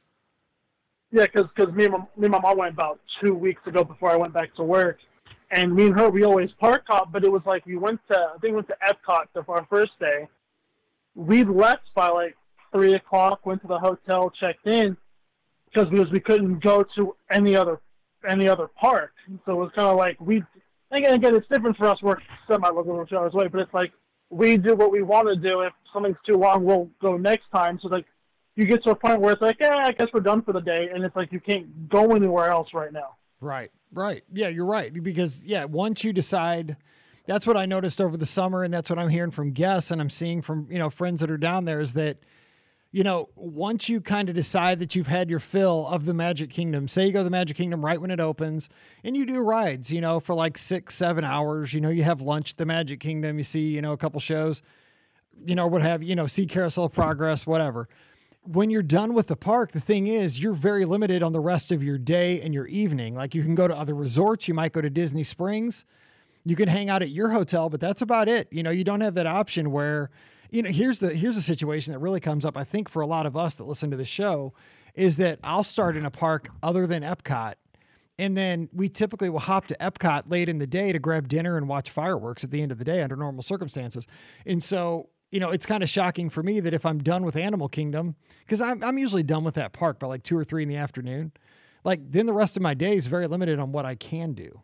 Yeah, because because me, and my- me and my mom went about two weeks ago before I went back to work, and me and her, we always park hop, but it was like we went to, I think we went to Epcot for our first day. We left by like three o'clock, went to the hotel, checked in, because we, was, we couldn't go to any other any other park. So it was kind of like, we, again, again, it's different for us, we're semi-local two hours away, but it's like, we do what we want to do. If something's too long, we'll go next time. So like, you get to a point where it's like, yeah, I guess we're done for the day, and it's like you can't go anywhere else right now. Right, right. Yeah, you're right. Because yeah, once you decide, that's what I noticed over the summer, and that's what I'm hearing from guests, and I'm seeing from you know friends that are down there, is that you know once you kind of decide that you've had your fill of the Magic Kingdom, say you go to the Magic Kingdom right when it opens, and you do rides, you know, for like six, seven hours, you know, you have lunch at the Magic Kingdom, you see, you know, a couple shows, you know, what have you, you know, see Carousel of Progress, whatever. When you're done with the park, the thing is you're very limited on the rest of your day and your evening. Like you can go to other resorts, you might go to Disney Springs, you can hang out at your hotel, but that's about it. You know, you don't have that option where, you know, here's the, here's a situation that really comes up, I think, for a lot of us that listen to the show, is that I'll start in a park other than Epcot, And then we typically will hop to Epcot late in the day to grab dinner and watch fireworks at the end of the day under normal circumstances. And so, you know, it's kind of shocking for me that if I'm done with Animal Kingdom, because I'm, I'm usually done with that park by like two or three in the afternoon, like then the rest of my day is very limited on what I can do.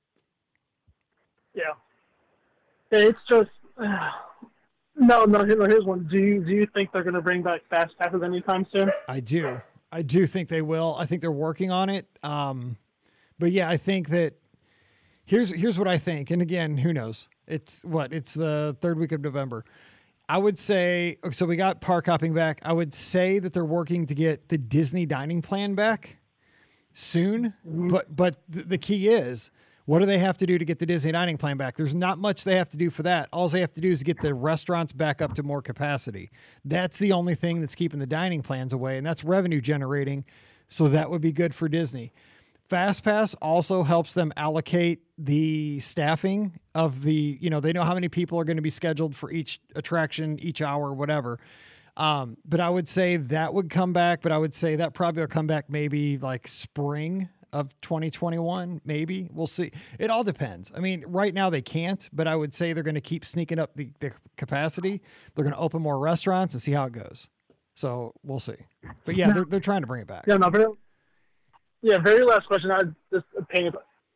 Yeah. It's just, uh, no, no, here's one. Do you, do you think they're going to bring back Fast Passes anytime soon? I do. I do think they will. I think they're working on it. Um, But yeah, I think that here's here's what I think. And again, who knows? It's what? It's the third week of November. I would say, so we got park hopping back. I would say that they're working to get the Disney dining plan back soon. Mm-hmm. But but th- the key is, what do they have to do to get the Disney dining plan back? There's not much they have to do for that. All they have to do is get the restaurants back up to more capacity. That's the only thing that's keeping the dining plans away, and that's revenue generating. So that would be good for Disney. FastPass also helps them allocate the staffing of the, you know, they know how many people are going to be scheduled for each attraction, each hour, whatever. Um, but I would say that would come back, but I would say that probably will come back maybe like spring of twenty twenty-one, maybe. We'll see. It all depends. I mean, right now they can't, but I would say they're going to keep sneaking up the, the capacity. They're going to open more restaurants and see how it goes. So we'll see. But yeah, they're, they're trying to bring it back. Yeah, no, but Yeah, very last question. I just opinion.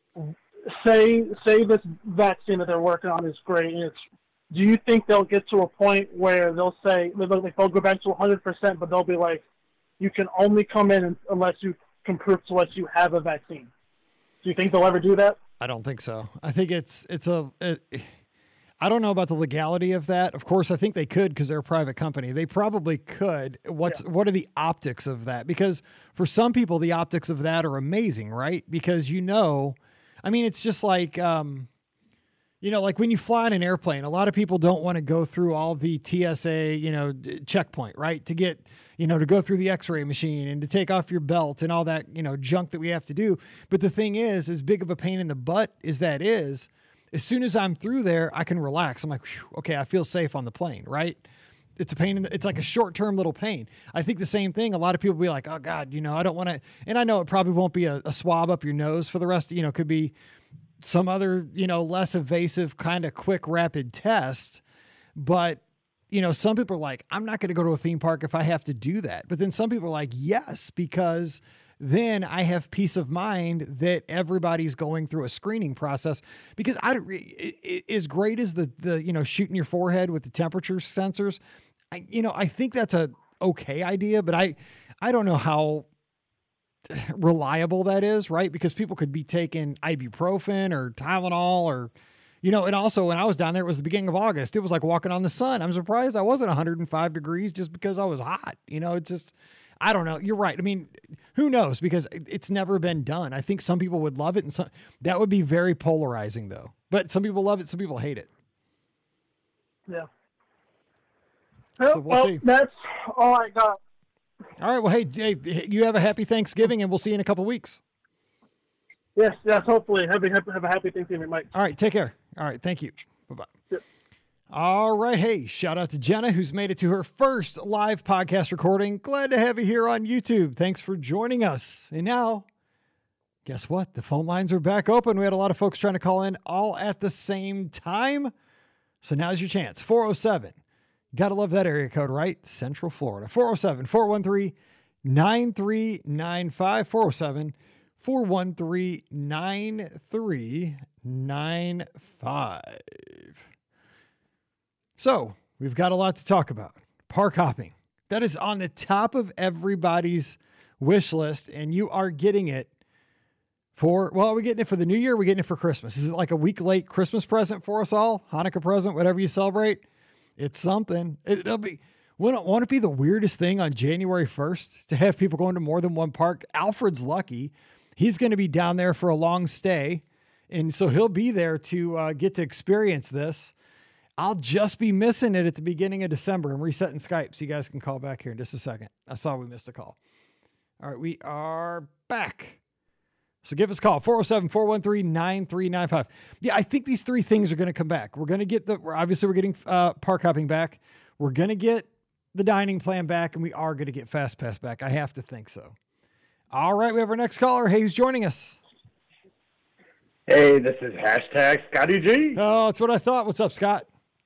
Say say this vaccine that they're working on is great. And it's, do you think they'll get to a point where they'll say they'll, they'll go back to one hundred percent, but they'll be like, you can only come in unless you can prove to us you have a vaccine? Do you think they'll ever do that? I don't think so. I think it's it's a. It, I don't know about the legality of that. Of course, I think they could because they're a private company. They probably could. What's yeah. What are the optics of that? Because for some people, the optics of that are amazing, right? Because you know, I mean, it's just like, um, you know, like when you fly in an airplane, a lot of people don't want to go through all the T S A, you know, checkpoint, right? To get, you know, to go through the X-ray machine and to take off your belt and all that, you know, junk that we have to do. But the thing is, as big of a pain in the butt as that is, as soon as I'm through there, I can relax. I'm like, okay, I feel safe on the plane, right? It's a pain. In the, it's like a short-term little pain. I think the same thing. A lot of people will be like, oh God, you know, I don't want to, and I know it probably won't be a, a swab up your nose for the rest, you know, could be some other, you know, less evasive kind of quick, rapid test. But, you know, some people are like, I'm not going to go to a theme park if I have to do that. But then some people are like, yes, because then I have peace of mind that everybody's going through a screening process. Because I, as great as the, the, you know, shooting your forehead with the temperature sensors, I, you know, I think that's a okay idea, but I, I don't know how reliable that is, right? Because people could be taking ibuprofen or Tylenol or, you know, and also when I was down there, it was the beginning of August. It was like walking on the sun. I'm surprised I wasn't one hundred five degrees just because I was hot. You know, it's just, I don't know. You're right. I mean, who knows? Because it's never been done. I think some people would love it, and some, that would be very polarizing, though. But some people love it, some people hate it. Yeah. So we'll, well, see. That's all I got. All right. Well, hey, hey, you have a happy Thanksgiving, and we'll see you in a couple weeks. Yes, yes. Hopefully, have a, have a happy Thanksgiving, Mike. All right. Take care. All right. Thank you. Bye-bye. Yep. All right. Hey, shout out to Jenna, who's made it to her first live podcast recording. Glad to have you here on YouTube. Thanks for joining us. And now, guess what? The phone lines are back open. We had a lot of folks trying to call in all at the same time. So now's your chance. four oh seven. Got to love that area code, right? Central Florida. four oh seven, four one three, nine three nine five. four oh seven, four one three, nine three nine five. So we've got a lot to talk about. Park hopping. That is on the top of everybody's wish list, and you are getting it for, well, are we getting it for the new year? Or are we getting it for Christmas? Is it like a week late Christmas present for us all? Hanukkah present, whatever you celebrate? It's something. It'll be, won't, won't it be the weirdest thing on January first to have people going to more than one park? Alfred's lucky. He's going to be down there for a long stay, and so he'll be there to uh, get to experience this. I'll just be missing it at the beginning of December. I'm resetting Skype, so you guys can call back here in just a second. I saw we missed a call. All right, we are back. So give us a call, four oh seven, four one three, nine three nine five. Yeah, I think these three things are going to come back. We're going to get the, we're obviously we're getting uh, park hopping back. We're going to get the dining plan back, and we are going to get Fast Pass back. I have to think so. All right, we have our next caller. Hey, who's joining us? Hey, this is hashtag Scotty G. Oh, that's what I thought. What's up, Scott?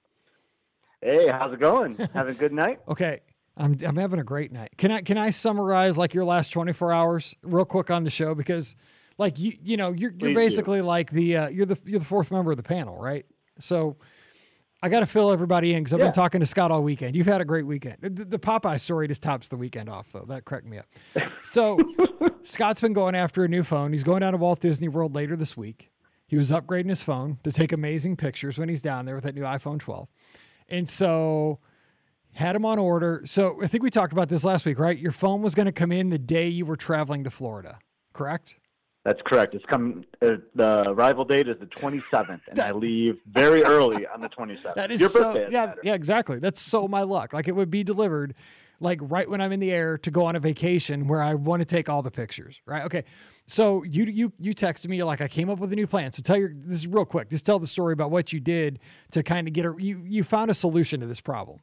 Hey, how's it going? Having a good night? Okay. I'm I'm having a great night. Can I can I summarize like your last twenty-four hours real quick on the show, because like you you know you're you're Please basically do. like the uh, you're the you're the fourth member of the panel, right? So I got to fill everybody in because I've Yeah. been talking to Scott all weekend. You've had a great weekend. The, the Popeye story just tops the weekend off, though. That cracked me up. So Scott's been going after a new phone. He's going down to Walt Disney World later this week. He was upgrading his phone to take amazing pictures when he's down there with that new iPhone twelve. And so had him on order. So I think we talked about this last week, right? Your phone was going to come in the day you were traveling to Florida, correct? That's correct. It's coming. Uh, the arrival date is the twenty-seventh, and I leave very early on the twenty-seventh. That is Your so, birthday. yeah, Saturday. yeah, exactly. That's so my luck. Like it would be delivered like right when I'm in the air to go on a vacation where I want to take all the pictures, right? Okay. So you you you texted me, you're like, I came up with a new plan. So tell your this is real quick. Just tell the story about what you did to kind of get a you you found a solution to this problem.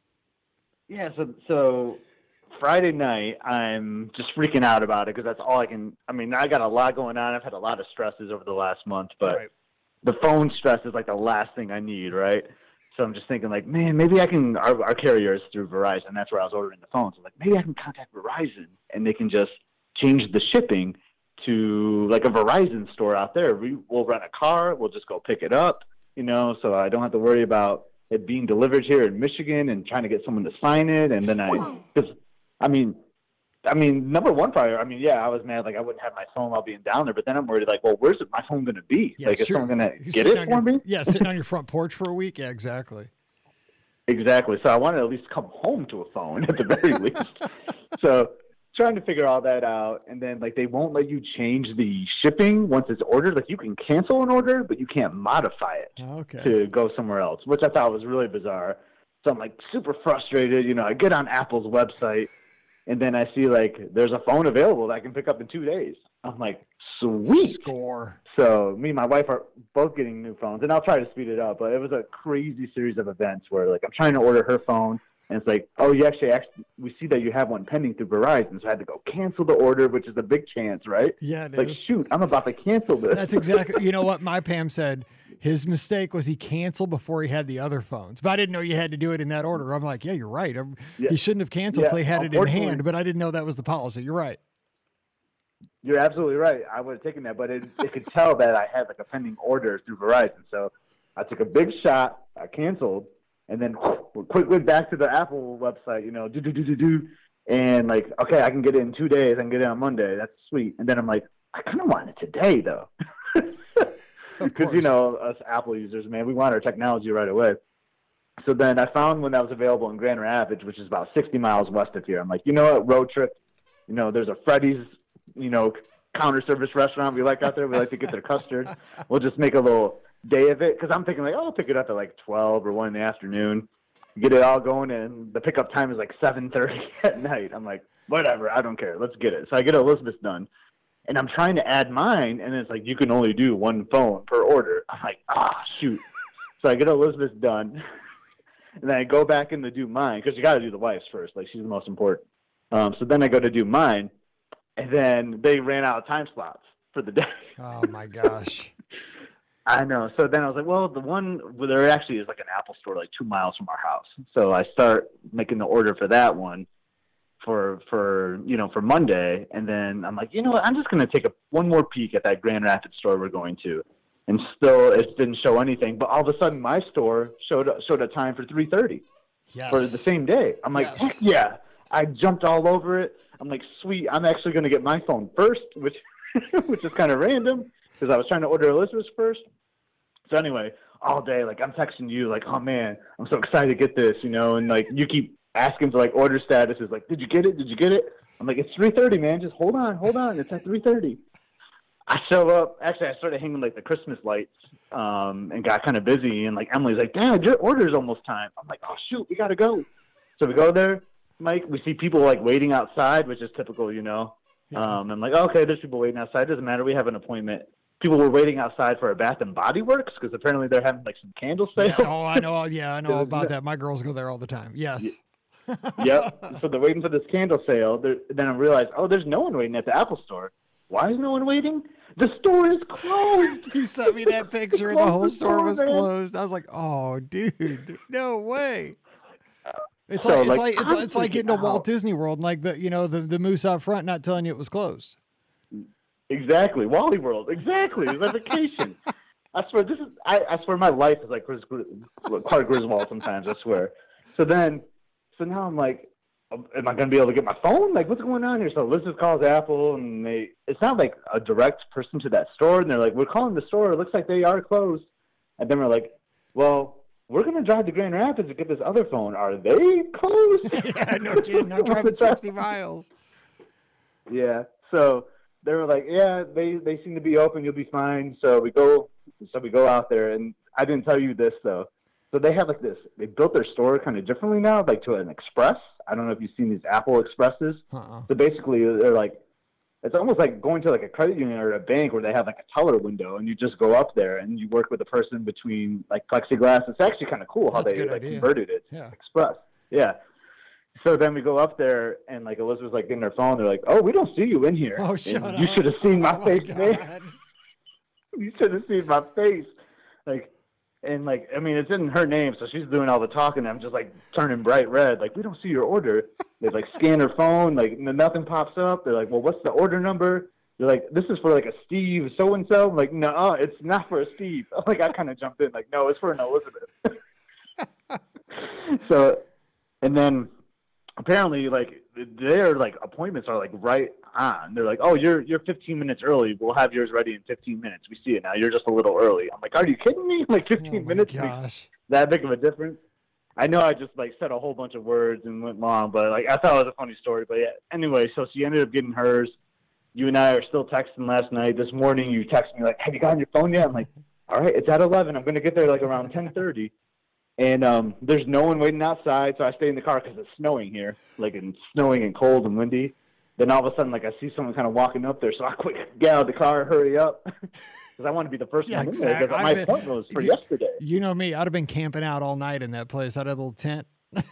Yeah. So so Friday night, I'm just freaking out about it because that's all I can. I mean, I got a lot going on. I've had a lot of stresses over the last month, but Right. the phone stress is like the last thing I need, right? So I'm just thinking, like, man, maybe I can. Our, our carrier is through Verizon. That's where I was ordering the phone. So like, maybe I can contact Verizon and they can just change the shipping to like a Verizon store out there. We, we'll rent a car. We'll just go pick it up, you know. So I don't have to worry about it being delivered here in Michigan and trying to get someone to sign it. And then I, because I mean. I mean, number one prior, I mean, yeah, I was mad, like, I wouldn't have my phone while being down there, but then I'm worried, like, well, where's my phone going to be? Yeah, like, is sure. someone going to You're get sitting it on for your- me? Yeah, sitting on your front porch for a week. Yeah, exactly. Exactly. So I wanted to at least come home to a phone at the very least. So trying to figure all that out. And then, like, they won't let you change the shipping once it's ordered. Like, you can cancel an order, but you can't modify it Okay. to go somewhere else, which I thought was really bizarre. So I'm, like, super frustrated. You know, I get on Apple's website. And then I see, like, there's a phone available that I can pick up in two days. I'm like, sweet. Score. So me and my wife are both getting new phones, and I'll try to speed it up. But it was a crazy series of events where, like, I'm trying to order her phone, and it's like, oh, you actually, actually we see that you have one pending through Verizon. So I had to go cancel the order, which is a big chance, right? Yeah, it Like, is. shoot, I'm about to cancel this. That's exactly, you know what my Pam said? His mistake was he canceled before he had the other phones. But I didn't know you had to do it in that order. I'm like, yeah, you're right. I'm, Yeah. He shouldn't have canceled Yeah, until he had it in unfortunately- hand, but I didn't know that was the policy. You're right. You're absolutely right. I would have taken that, but it, it could tell that I had like a pending order through Verizon. So I took a big shot. I canceled, and then quick went back to the Apple website. You know, do do do do do, and like, okay, I can get it in two days. I can get it on Monday. That's sweet. And then I'm like, I kind of want it today though, because you know us Apple users, man, we want our technology right away. So then I found one that was available in Grand Rapids, which is about sixty miles west of here. I'm like, you know what, road trip. You know, there's a Freddy's, you know, counter service restaurant we like out there. We like to get their custard. We'll just make a little day of it. Cause I'm thinking like, oh, I'll pick it up at like twelve or one in the afternoon, get it all going. And the pickup time is like seven thirty at night. I'm like, whatever. I don't care. Let's get it. So I get Elizabeth done and I'm trying to add mine. And it's like, you can only do one phone per order. I'm like, ah, shoot. So I get Elizabeth done and then I go back in to do mine. Cause you got to do the wife's first. Like she's the most important. Um, so then I go to do mine. And then they ran out of time slots for the day. Oh, my gosh. I know. So then I was like, well, the one well, there actually is like an Apple store like two miles from our house. So I start making the order for that one for, for you know, for Monday. And then I'm like, you know what? I'm just going to take a, one more peek at that Grand Rapids store we're going to. And still it didn't show anything. But all of a sudden my store showed, showed a time for three thirty Yes. for the same day. I'm like, Yes. heck yeah. I jumped all over it. I'm like, sweet, I'm actually going to get my phone first, which which is kind of random because I was trying to order Elizabeth's first. So anyway, all day, like, I'm texting you, like, oh, man, I'm so excited to get this, you know, and, like, you keep asking for, like, order statuses, like, did you get it? Did you get it? I'm like, it's three thirty, man. Just hold on, hold on. It's at three thirty. I show up. Actually, I started hanging, like, the Christmas lights um, and got kind of busy, and, like, Emily's like, Dad, your order's almost time. I'm like, oh, shoot, we got to go. So we go there. Mike, we see people like waiting outside, which is typical, you know. Yeah. Um, I'm like, okay, there's people waiting outside. Doesn't matter. We have an appointment. People were waiting outside for a Bath and Body Works because apparently they're having like some candle sale. Yeah, oh, I know. Yeah, I know about that. My girls go there all the time. Yes. Yep. So they're waiting for this candle sale. They're, then I realized, oh, there's no one waiting at the Apple store. why is no one waiting? The store is closed. You sent me that picture and the Close whole the store store, was man. closed. I was like, oh, dude, no way. It's So, like, it's like, like, it's, I'm it's like getting to freaking Walt out. Disney World and like the, you know, the, the moose out front not telling you it was closed. Exactly, Wally World. Exactly, it's a vacation. I swear, this is. I, I swear, my life is like Chris, Clark Griswold. Sometimes I swear. So then, so now I'm like, am I going to be able to get my phone? Like, what's going on here? So Elizabeth calls Apple, and they. It's not like a direct person to that store, and they're like, we're calling the store. It looks like they are closed. And then we're like, well, we're going to drive to Grand Rapids to get this other phone. Are they closed? Yeah, no kidding. I'm driving sixty miles. Yeah. So they were like, yeah, they, they seem to be open. You'll be fine. So we go, so we go out there, and I didn't tell you this though. So they have like this, they built their store kind of differently now, like to an express. I don't know if you've seen these Apple Expresses. Uh-uh. So basically they're like, it's almost like going to like a credit union or a bank where they have like a teller window, and you just go up there and you work with the person between like plexiglass. It's actually kind of cool how That's a they good like, idea. converted it. Yeah. Express. Yeah. So then we go up there, and like Elizabeth's like getting her phone. They're like, "Oh, we don't see you in here." Oh, And shut up. You should have seen my Oh, face, man. God. You should have seen my face. Like, and like, I mean, it's in her name, so she's doing all the talking. And I'm just like turning bright red. Like, we don't see your order. They like scan her phone. Like, n- nothing pops up. They're like, well, what's the order number? They're like, this is for like a Steve so and so. I'm like, no, it's not for a Steve. Like, I kind of jumped in. Like, no, it's for an Elizabeth. So, and then apparently, like, their like appointments are like right on. They're like, oh, you're you're fifteen minutes early. We'll have yours ready in fifteen minutes. We see it now. You're just a little early. I'm like, are you kidding me? Like, Oh, fifteen my minutes makes gosh. that big of a difference? I know I just like said a whole bunch of words and went long, but like I thought it was a funny story. But yeah, anyway, so she ended up getting hers. You and I are still texting last night. This morning, you texted me like, have you gotten your phone yet? I'm like, all right, it's at eleven. I'm gonna get there like around ten thirty. And um, there's no one waiting outside, so I stay in the car because it's snowing here, like it's snowing and cold and windy. Then all of a sudden, like I see someone kind of walking up there, so I quick get out of the car, hurry up, because I want to be the first Yeah, one in there. Because exactly. my I've been- appointment was for you- yesterday. You know me. I'd have been camping out all night in that place. I'd have a little tent.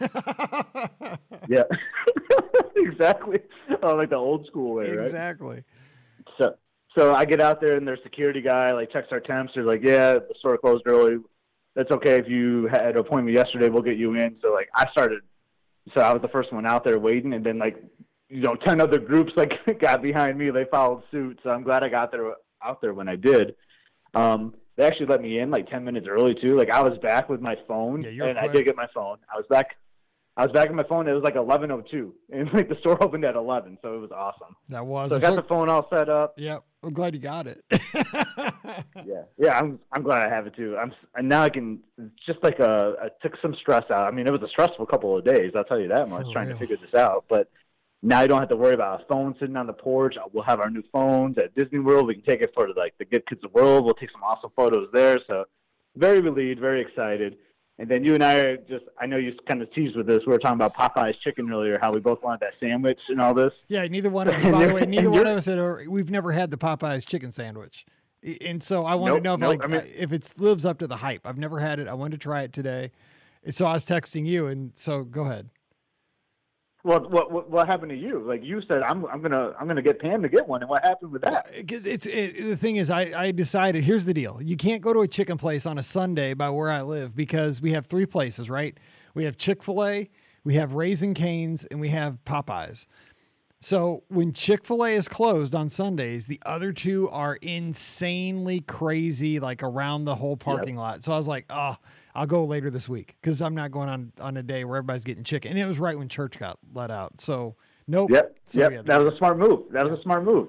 Yeah, exactly. Oh, like the old school way, right? Exactly. So, so I get out there, and their security guy like checks our temps. They're like, "Yeah, the store closed early. That's okay. If you had an appointment yesterday, we'll get you in." So, like, I started. So I was the first one out there waiting, and then like, you know, ten other groups like got behind me. They followed suit. So I'm glad I got there out there when I did. Um, they actually let me in like ten minutes early too. Like I was back with my phone, Yeah, you're and I quick. did get my phone. I was back. I was back on my phone. It was like eleven oh two, and like the store opened at eleven, so it was awesome. That was. So I got the phone all set up. Yep. I'm glad you got it. Yeah, yeah, I'm I'm glad I have it too. I'm and now I can it's just like a I took some stress out. I mean, it was a stressful couple of days. I'll tell you that much For trying real. to figure this out. But now I don't have to worry about a phone sitting on the porch. We'll have our new phones at Disney World. We can take it for like the Good Kids of the World. We'll take some awesome photos there. So very relieved, very excited. And then you and I are just, I know you kind of teased with this. We were talking about Popeye's chicken earlier, how we both wanted that sandwich and all this. Yeah, neither one of us, And by the you're- way, neither and one you're- of us had, or we've never had the Popeyes chicken sandwich. I- And so I want Nope, to know if, nope, like, I mean- if it lives up to the hype. I've never had it. I wanted to try it today. And so I was texting you, and so go ahead. Well, what, what what happened to you? Like you said, I'm I'm gonna I'm gonna get Pam to get one, and what happened with that? Because it's it, the thing is, I, I decided. Here's the deal: you can't go to a chicken place on a Sunday by where I live because we have three places, right? We have Chick-fil-A, we have Raising Cane's, and we have Popeyes. So when Chick-fil-A is closed on Sundays, the other two are insanely crazy, like around the whole parking lot. So I was like, oh, I'll go later this week because I'm not going on on a day where everybody's getting chicken. And it was right when church got let out. So nope. Yep, So yep. yeah, That was a smart move. That was a smart move.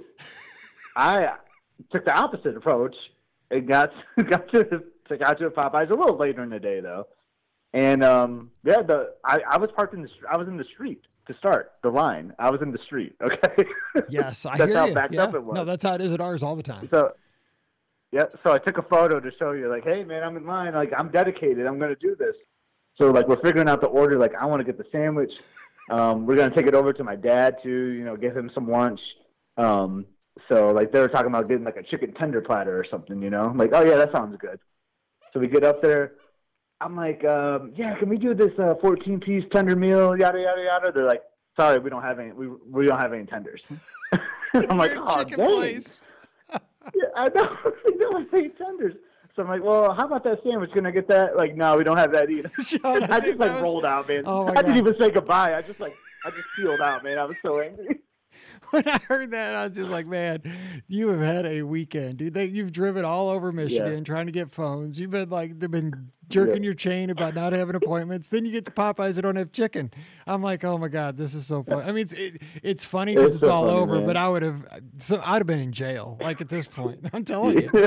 I took the opposite approach and got got to to got to Popeyes a little later in the day though, and um yeah, the I, I was parked in the str- I was in the street to start the line. I was in the street. Okay. Yes, I That's hear how you. backed Yeah. up it was. No, that's how it is at ours all the time. So, yeah, so I took a photo to show you, like, hey, man, I'm in line. Like, I'm dedicated. I'm going to do this. So, like, we're figuring out the order. Like, I want to get the sandwich. Um, we're going to take it over to my dad, too, you know, give him some lunch. Um, so, like, they were talking about getting, like, a chicken tender platter or something, you know? I'm like, oh, yeah, that sounds good. So we get up there. I'm like, um, yeah, can we do this uh, fourteen-piece tender meal, yada, yada, yada? They're like, sorry, we don't have any, we, we don't have any tenders. I'm like, Weird oh, chicken dang. place. Yeah, I know. They're like eight tenders. So I'm like, well, how about that sandwich? Can I get that? Like, no, we don't have that either. Sean, I just like that was- rolled out, man. Oh, my I didn't God. even say goodbye. I just like, I just peeled out, man. I was so angry. When I heard that, I was just like, man, you have had a weekend, dude. They, you've driven all over Michigan Yeah. trying to get phones. You've been like, they've been jerking Yeah. your chain about not having appointments. Then you get to Popeyes that don't have chicken. I'm like, oh my God, this is so funny. I mean, it's it, it's funny because It's it's, so all funny, over, man. but I would have, so I'd have been in jail. Like at this point, I'm telling you.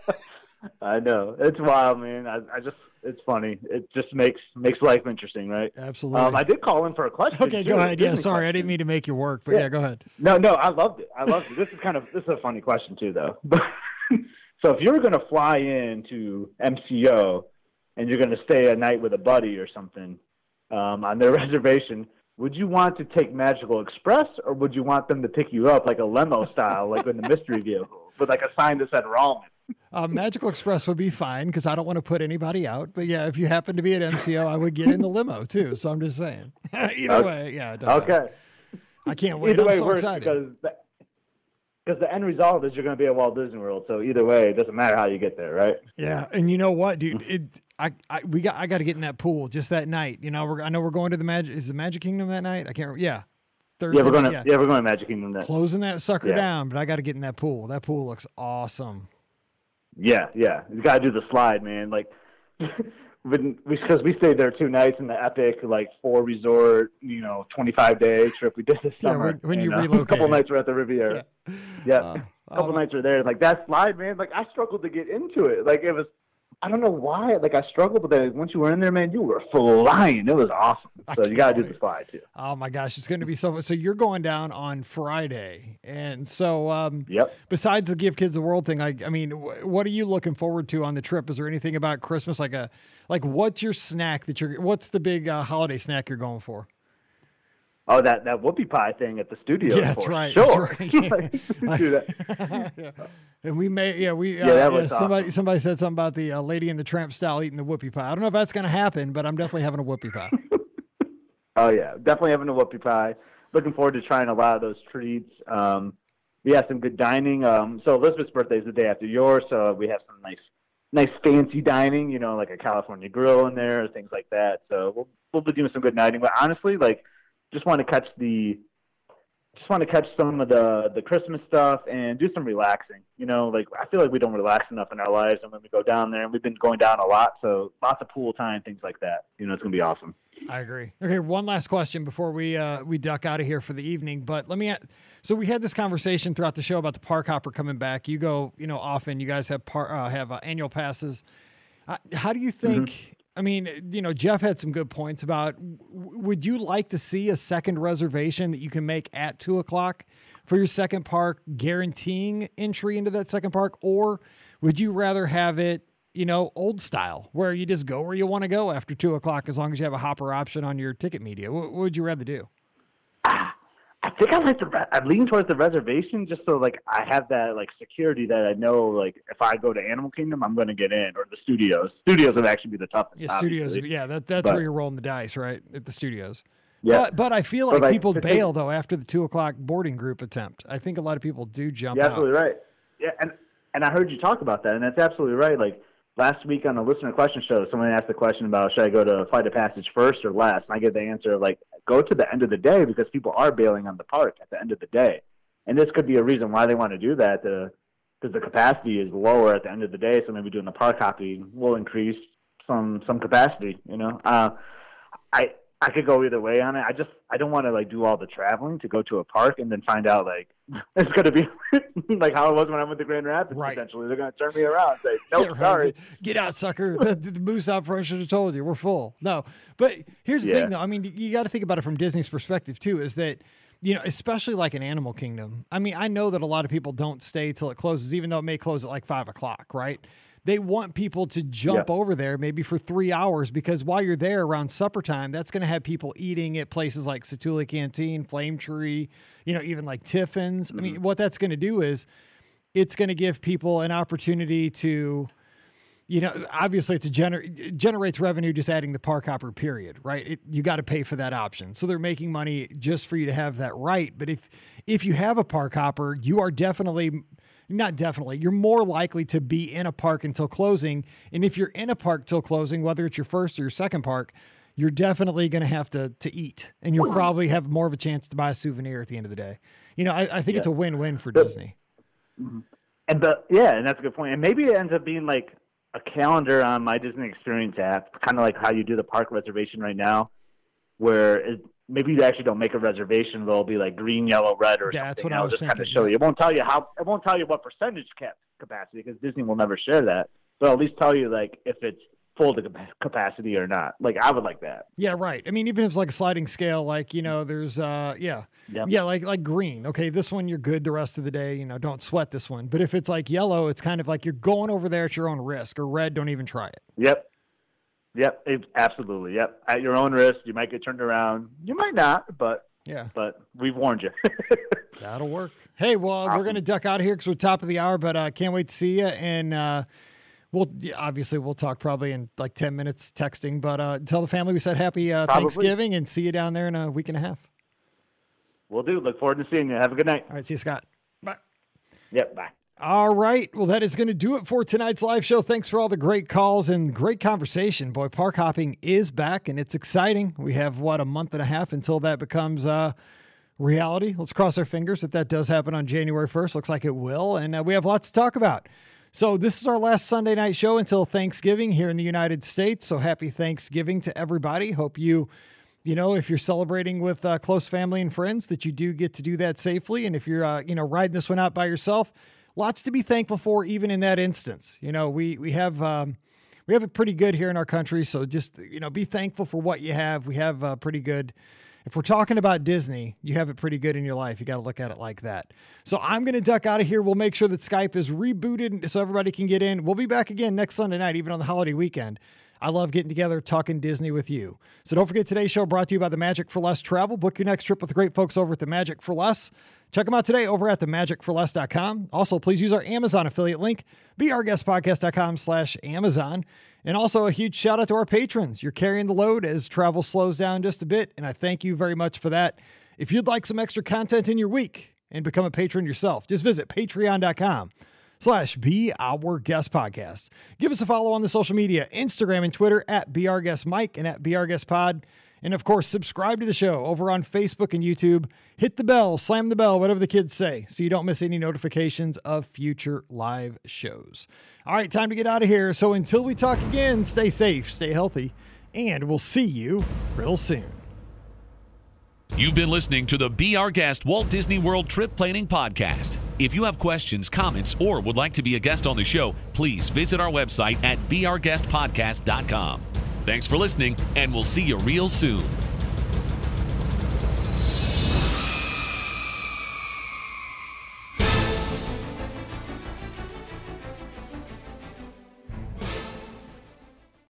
I know. It's wild, man. I, I just, it's funny. It just makes makes life interesting, right? Absolutely. Um, I did call in for a question. Okay, too, go a ahead. Yeah, Disney sorry, I question. didn't mean to make you work, but yeah, Yeah. go ahead. No, no, I loved it. I loved it. This is kind of this is a funny question too, though. So if you were going to fly into M C O and you're going to stay a night with a buddy or something um, on their reservation, would you want to take Magical Express or would you want them to pick you up like a limo style, like in the mystery vehicle, with like a sign that said Ramen? Uh, Magical Express would be fine because I don't want to put anybody out. But yeah, if you happen to be at M C O, I would get in the limo too. So I'm just saying. Either Okay. way, yeah. it doesn't matter. Okay. I can't wait. Either I'm way so works excited. because the, because the end result is you're going to be at Walt Disney World. So either way, it doesn't matter how you get there, right? Yeah, and you know what, Mm-hmm. dude? It, I, I, we got, I got to get in that pool just that night. You know, we're, I know we're going to the Magic. Is the Magic Kingdom that night? I can't. remember. Yeah, Thursday. Yeah, we're going to yeah. yeah. we're going to Magic Kingdom. Then. Closing that sucker Yeah. down, but I got to get in that pool. That pool looks awesome. Yeah, yeah. You got to do the slide, man. Like, when we because we stayed there two nights in the epic like four resort, you know, twenty-five day trip we did this Yeah, summer. when- when and, you uh, a relocated. couple nights we're at the Riviera. Yeah. Yeah, Uh, a couple oh, nights were there. Like that slide, man. Like I struggled to get into it. Like it was. I don't know why. Like I struggled with it. Once you were in there, man, you were flying. It was awesome. I So you got to do can't the slide too. Oh my gosh, it's going to be so fun. So you're going down on Friday, and so um, Yep. besides the Give Kids the World thing, I, I mean, wh- what are you looking forward to on the trip? Is there anything about Christmas, like a, like what's your snack that you're, what's the big uh, holiday snack you're going for? Oh, that that whoopie pie thing at the studio. Yeah, that's for right, Sure. that's right, yeah. Like, do that. Yeah. And we may, yeah, we, uh, Yeah, that yeah, was somebody, awesome. somebody said something about the uh, Lady in the Tramp style eating the whoopie pie. I don't know if that's going to happen, but I'm definitely having a whoopie pie. Oh yeah, definitely having a whoopie pie. Looking forward to trying a lot of those treats. Um, we have some good dining. Um, so Elizabeth's birthday is the day after yours, so we have some nice, nice fancy dining. You know, like a California grill in there, things like that. So we'll we'll be doing some good dining. But honestly, like, just want to catch the, just want to catch some of the the Christmas stuff and do some relaxing. You know, like I feel like we don't relax enough in our lives, and when we go down there, and we've been going down a lot, so lots of pool time, things like that. You know, it's gonna be awesome. I agree. Okay, one last question before we uh, we duck out of here for the evening. But let me. a- So we had this conversation throughout the show about the park hopper coming back. You go, you know, often. You guys have par, uh, have uh, annual passes. Uh, how do you think? I mean, you know, Jeff had some good points about. W- would you like to see a second reservation that you can make at two o'clock for your second park, guaranteeing entry into that second park, or would you rather have it? You know, old style, where you just go where you want to go after two o'clock, as long as you have a hopper option on your ticket media. What, what would you rather do? I think I like the. re- I lean towards the reservation just so like I have that like security that I know like if I go to Animal Kingdom I'm going to get in, or the studios. Studios would actually be the toughest. Yeah, studios. obviously. Yeah, that that's But- where you're rolling the dice, right? At the studios. Yeah, But but I feel But, like, like, people to take- bail though after the two o'clock boarding group attempt. I think a lot of people do jump you're out. absolutely right. Yeah, and and I heard you talk about that, and that's absolutely right. Like last week on the listener question show, someone asked the question about should I go to Flight of Passage first or last, and I get the answer of like go to the end of the day because people are bailing on the park at the end of the day, and this could be a reason why they want to do that. Because the capacity is lower at the end of the day, so maybe doing the park hopping will increase some some capacity. You know, uh, I. I could go either way on it. I just I don't want to like do all the traveling to go to a park and then find out like it's going to be like how it was when I went to Grand Rapids. Right. Potentially, they're going to turn me around and say, "Nope, Yeah, right. sorry." Get out, sucker. the, the moose out front should have told you. We're full. No. But here's the Yeah. thing, though. I mean, you got to think about it from Disney's perspective, too, is that, you know, especially like an Animal Kingdom. I mean, I know that a lot of people don't stay till it closes, even though it may close at like five o'clock, right? They want people to jump Yeah. over there maybe for three hours because while you're there around supper time, that's going to have people eating at places like Satuli Canteen, Flame Tree, you know, even like Tiffin's. Mm-hmm. I mean, what that's going to do is it's going to give people an opportunity to, you know, obviously it's a gener- it generates revenue just adding the park hopper period, right? It, you got to pay for that option. So they're making money just for you to have that right. But if, if you have a park hopper, you are definitely, not definitely, you're more likely to be in a park until closing. And if you're in a park till closing, whether it's your first or your second park, you're definitely going to have to to eat, and you'll probably have more of a chance to buy a souvenir at the end of the day. You know, I, I think yeah. it's a win-win for but, Disney. And the yeah, and that's a good point. And maybe it ends up being like a calendar on My Disney Experience app, kind of like how you do the park reservation right now, where it, maybe you actually don't make a reservation, but it'll be like green, yellow, red, or yeah, something. That's what I'll I was just thinking. kind of show you. It won't tell you how. It won't tell you what percentage cap capacity, because Disney will never share that. But I'll at least tell you like if it's full to capacity or not. Like I would like that. Yeah, right. I mean, even if it's like a sliding scale, like, you know, there's uh yeah. Yep. Yeah, like like green. Okay, this one you're good the rest of the day, you know, don't sweat this one. But if it's like yellow, it's kind of like you're going over there at your own risk, or red, don't even try it. Yep. Yep, it, absolutely. Yep. At your own risk, you might get turned around. You might not, but yeah. But we've warned you. That'll work. Hey, well, awesome. We're going to duck out of here because we're top of the hour, but I uh, can't wait to see you. And uh We'll yeah, obviously we'll talk probably in like ten minutes texting, but uh, tell the family we said happy uh, Thanksgiving and see you down there in a week and a half. We'll do. Look forward to seeing you. Have a good night. All right. See you, Scott. Bye. Yep. Bye. All right. Well, that is going to do it for tonight's live show. Thanks for all the great calls and great conversation. Boy, park hopping is back and it's exciting. We have what, a month and a half until that becomes uh, reality. Let's cross our fingers that that does happen on January first. Looks like it will. And uh, we have lots to talk about. So this is our last Sunday night show until Thanksgiving here in the United States. So happy Thanksgiving to everybody. Hope you, you know, if you're celebrating with uh, close family and friends, that you do get to do that safely. And if you're, uh, you know, riding this one out by yourself, lots to be thankful for, even in that instance. You know, we we have um, we have it pretty good here in our country. So just, you know, be thankful for what you have. We have uh, pretty good. If we're talking about Disney, you have it pretty good in your life. You got to look at it like that. So I'm going to duck out of here. We'll make sure that Skype is rebooted so everybody can get in. We'll be back again next Sunday night, even on the holiday weekend. I love getting together, talking Disney with you. So don't forget, today's show brought to you by the Magic for Less Travel. Book your next trip with the great folks over at the Magic for Less. Check them out today over at the magic for less dot com. Also, please use our Amazon affiliate link, be our guest podcast dot com slash Amazon. And also a huge shout out to our patrons. You're carrying the load as travel slows down just a bit, and I thank you very much for that. If you'd like some extra content in your week and become a patron yourself, just visit patreon dot com slash Be Our Guest Podcast. Give us a follow on the social media, Instagram and Twitter at Be Our Guest Mike and at Be Our Guest Pod. And of course, subscribe to the show over on Facebook and YouTube. Hit the bell, slam the bell, whatever the kids say, so you don't miss any notifications of future live shows. All right, time to get out of here. So until we talk again, stay safe, stay healthy, and we'll see you real soon. You've been listening to the Be Our Guest Walt Disney World Trip Planning Podcast. If you have questions, comments, or would like to be a guest on the show, please visit our website at be our guest podcast dot com. Thanks for listening, and we'll see you real soon.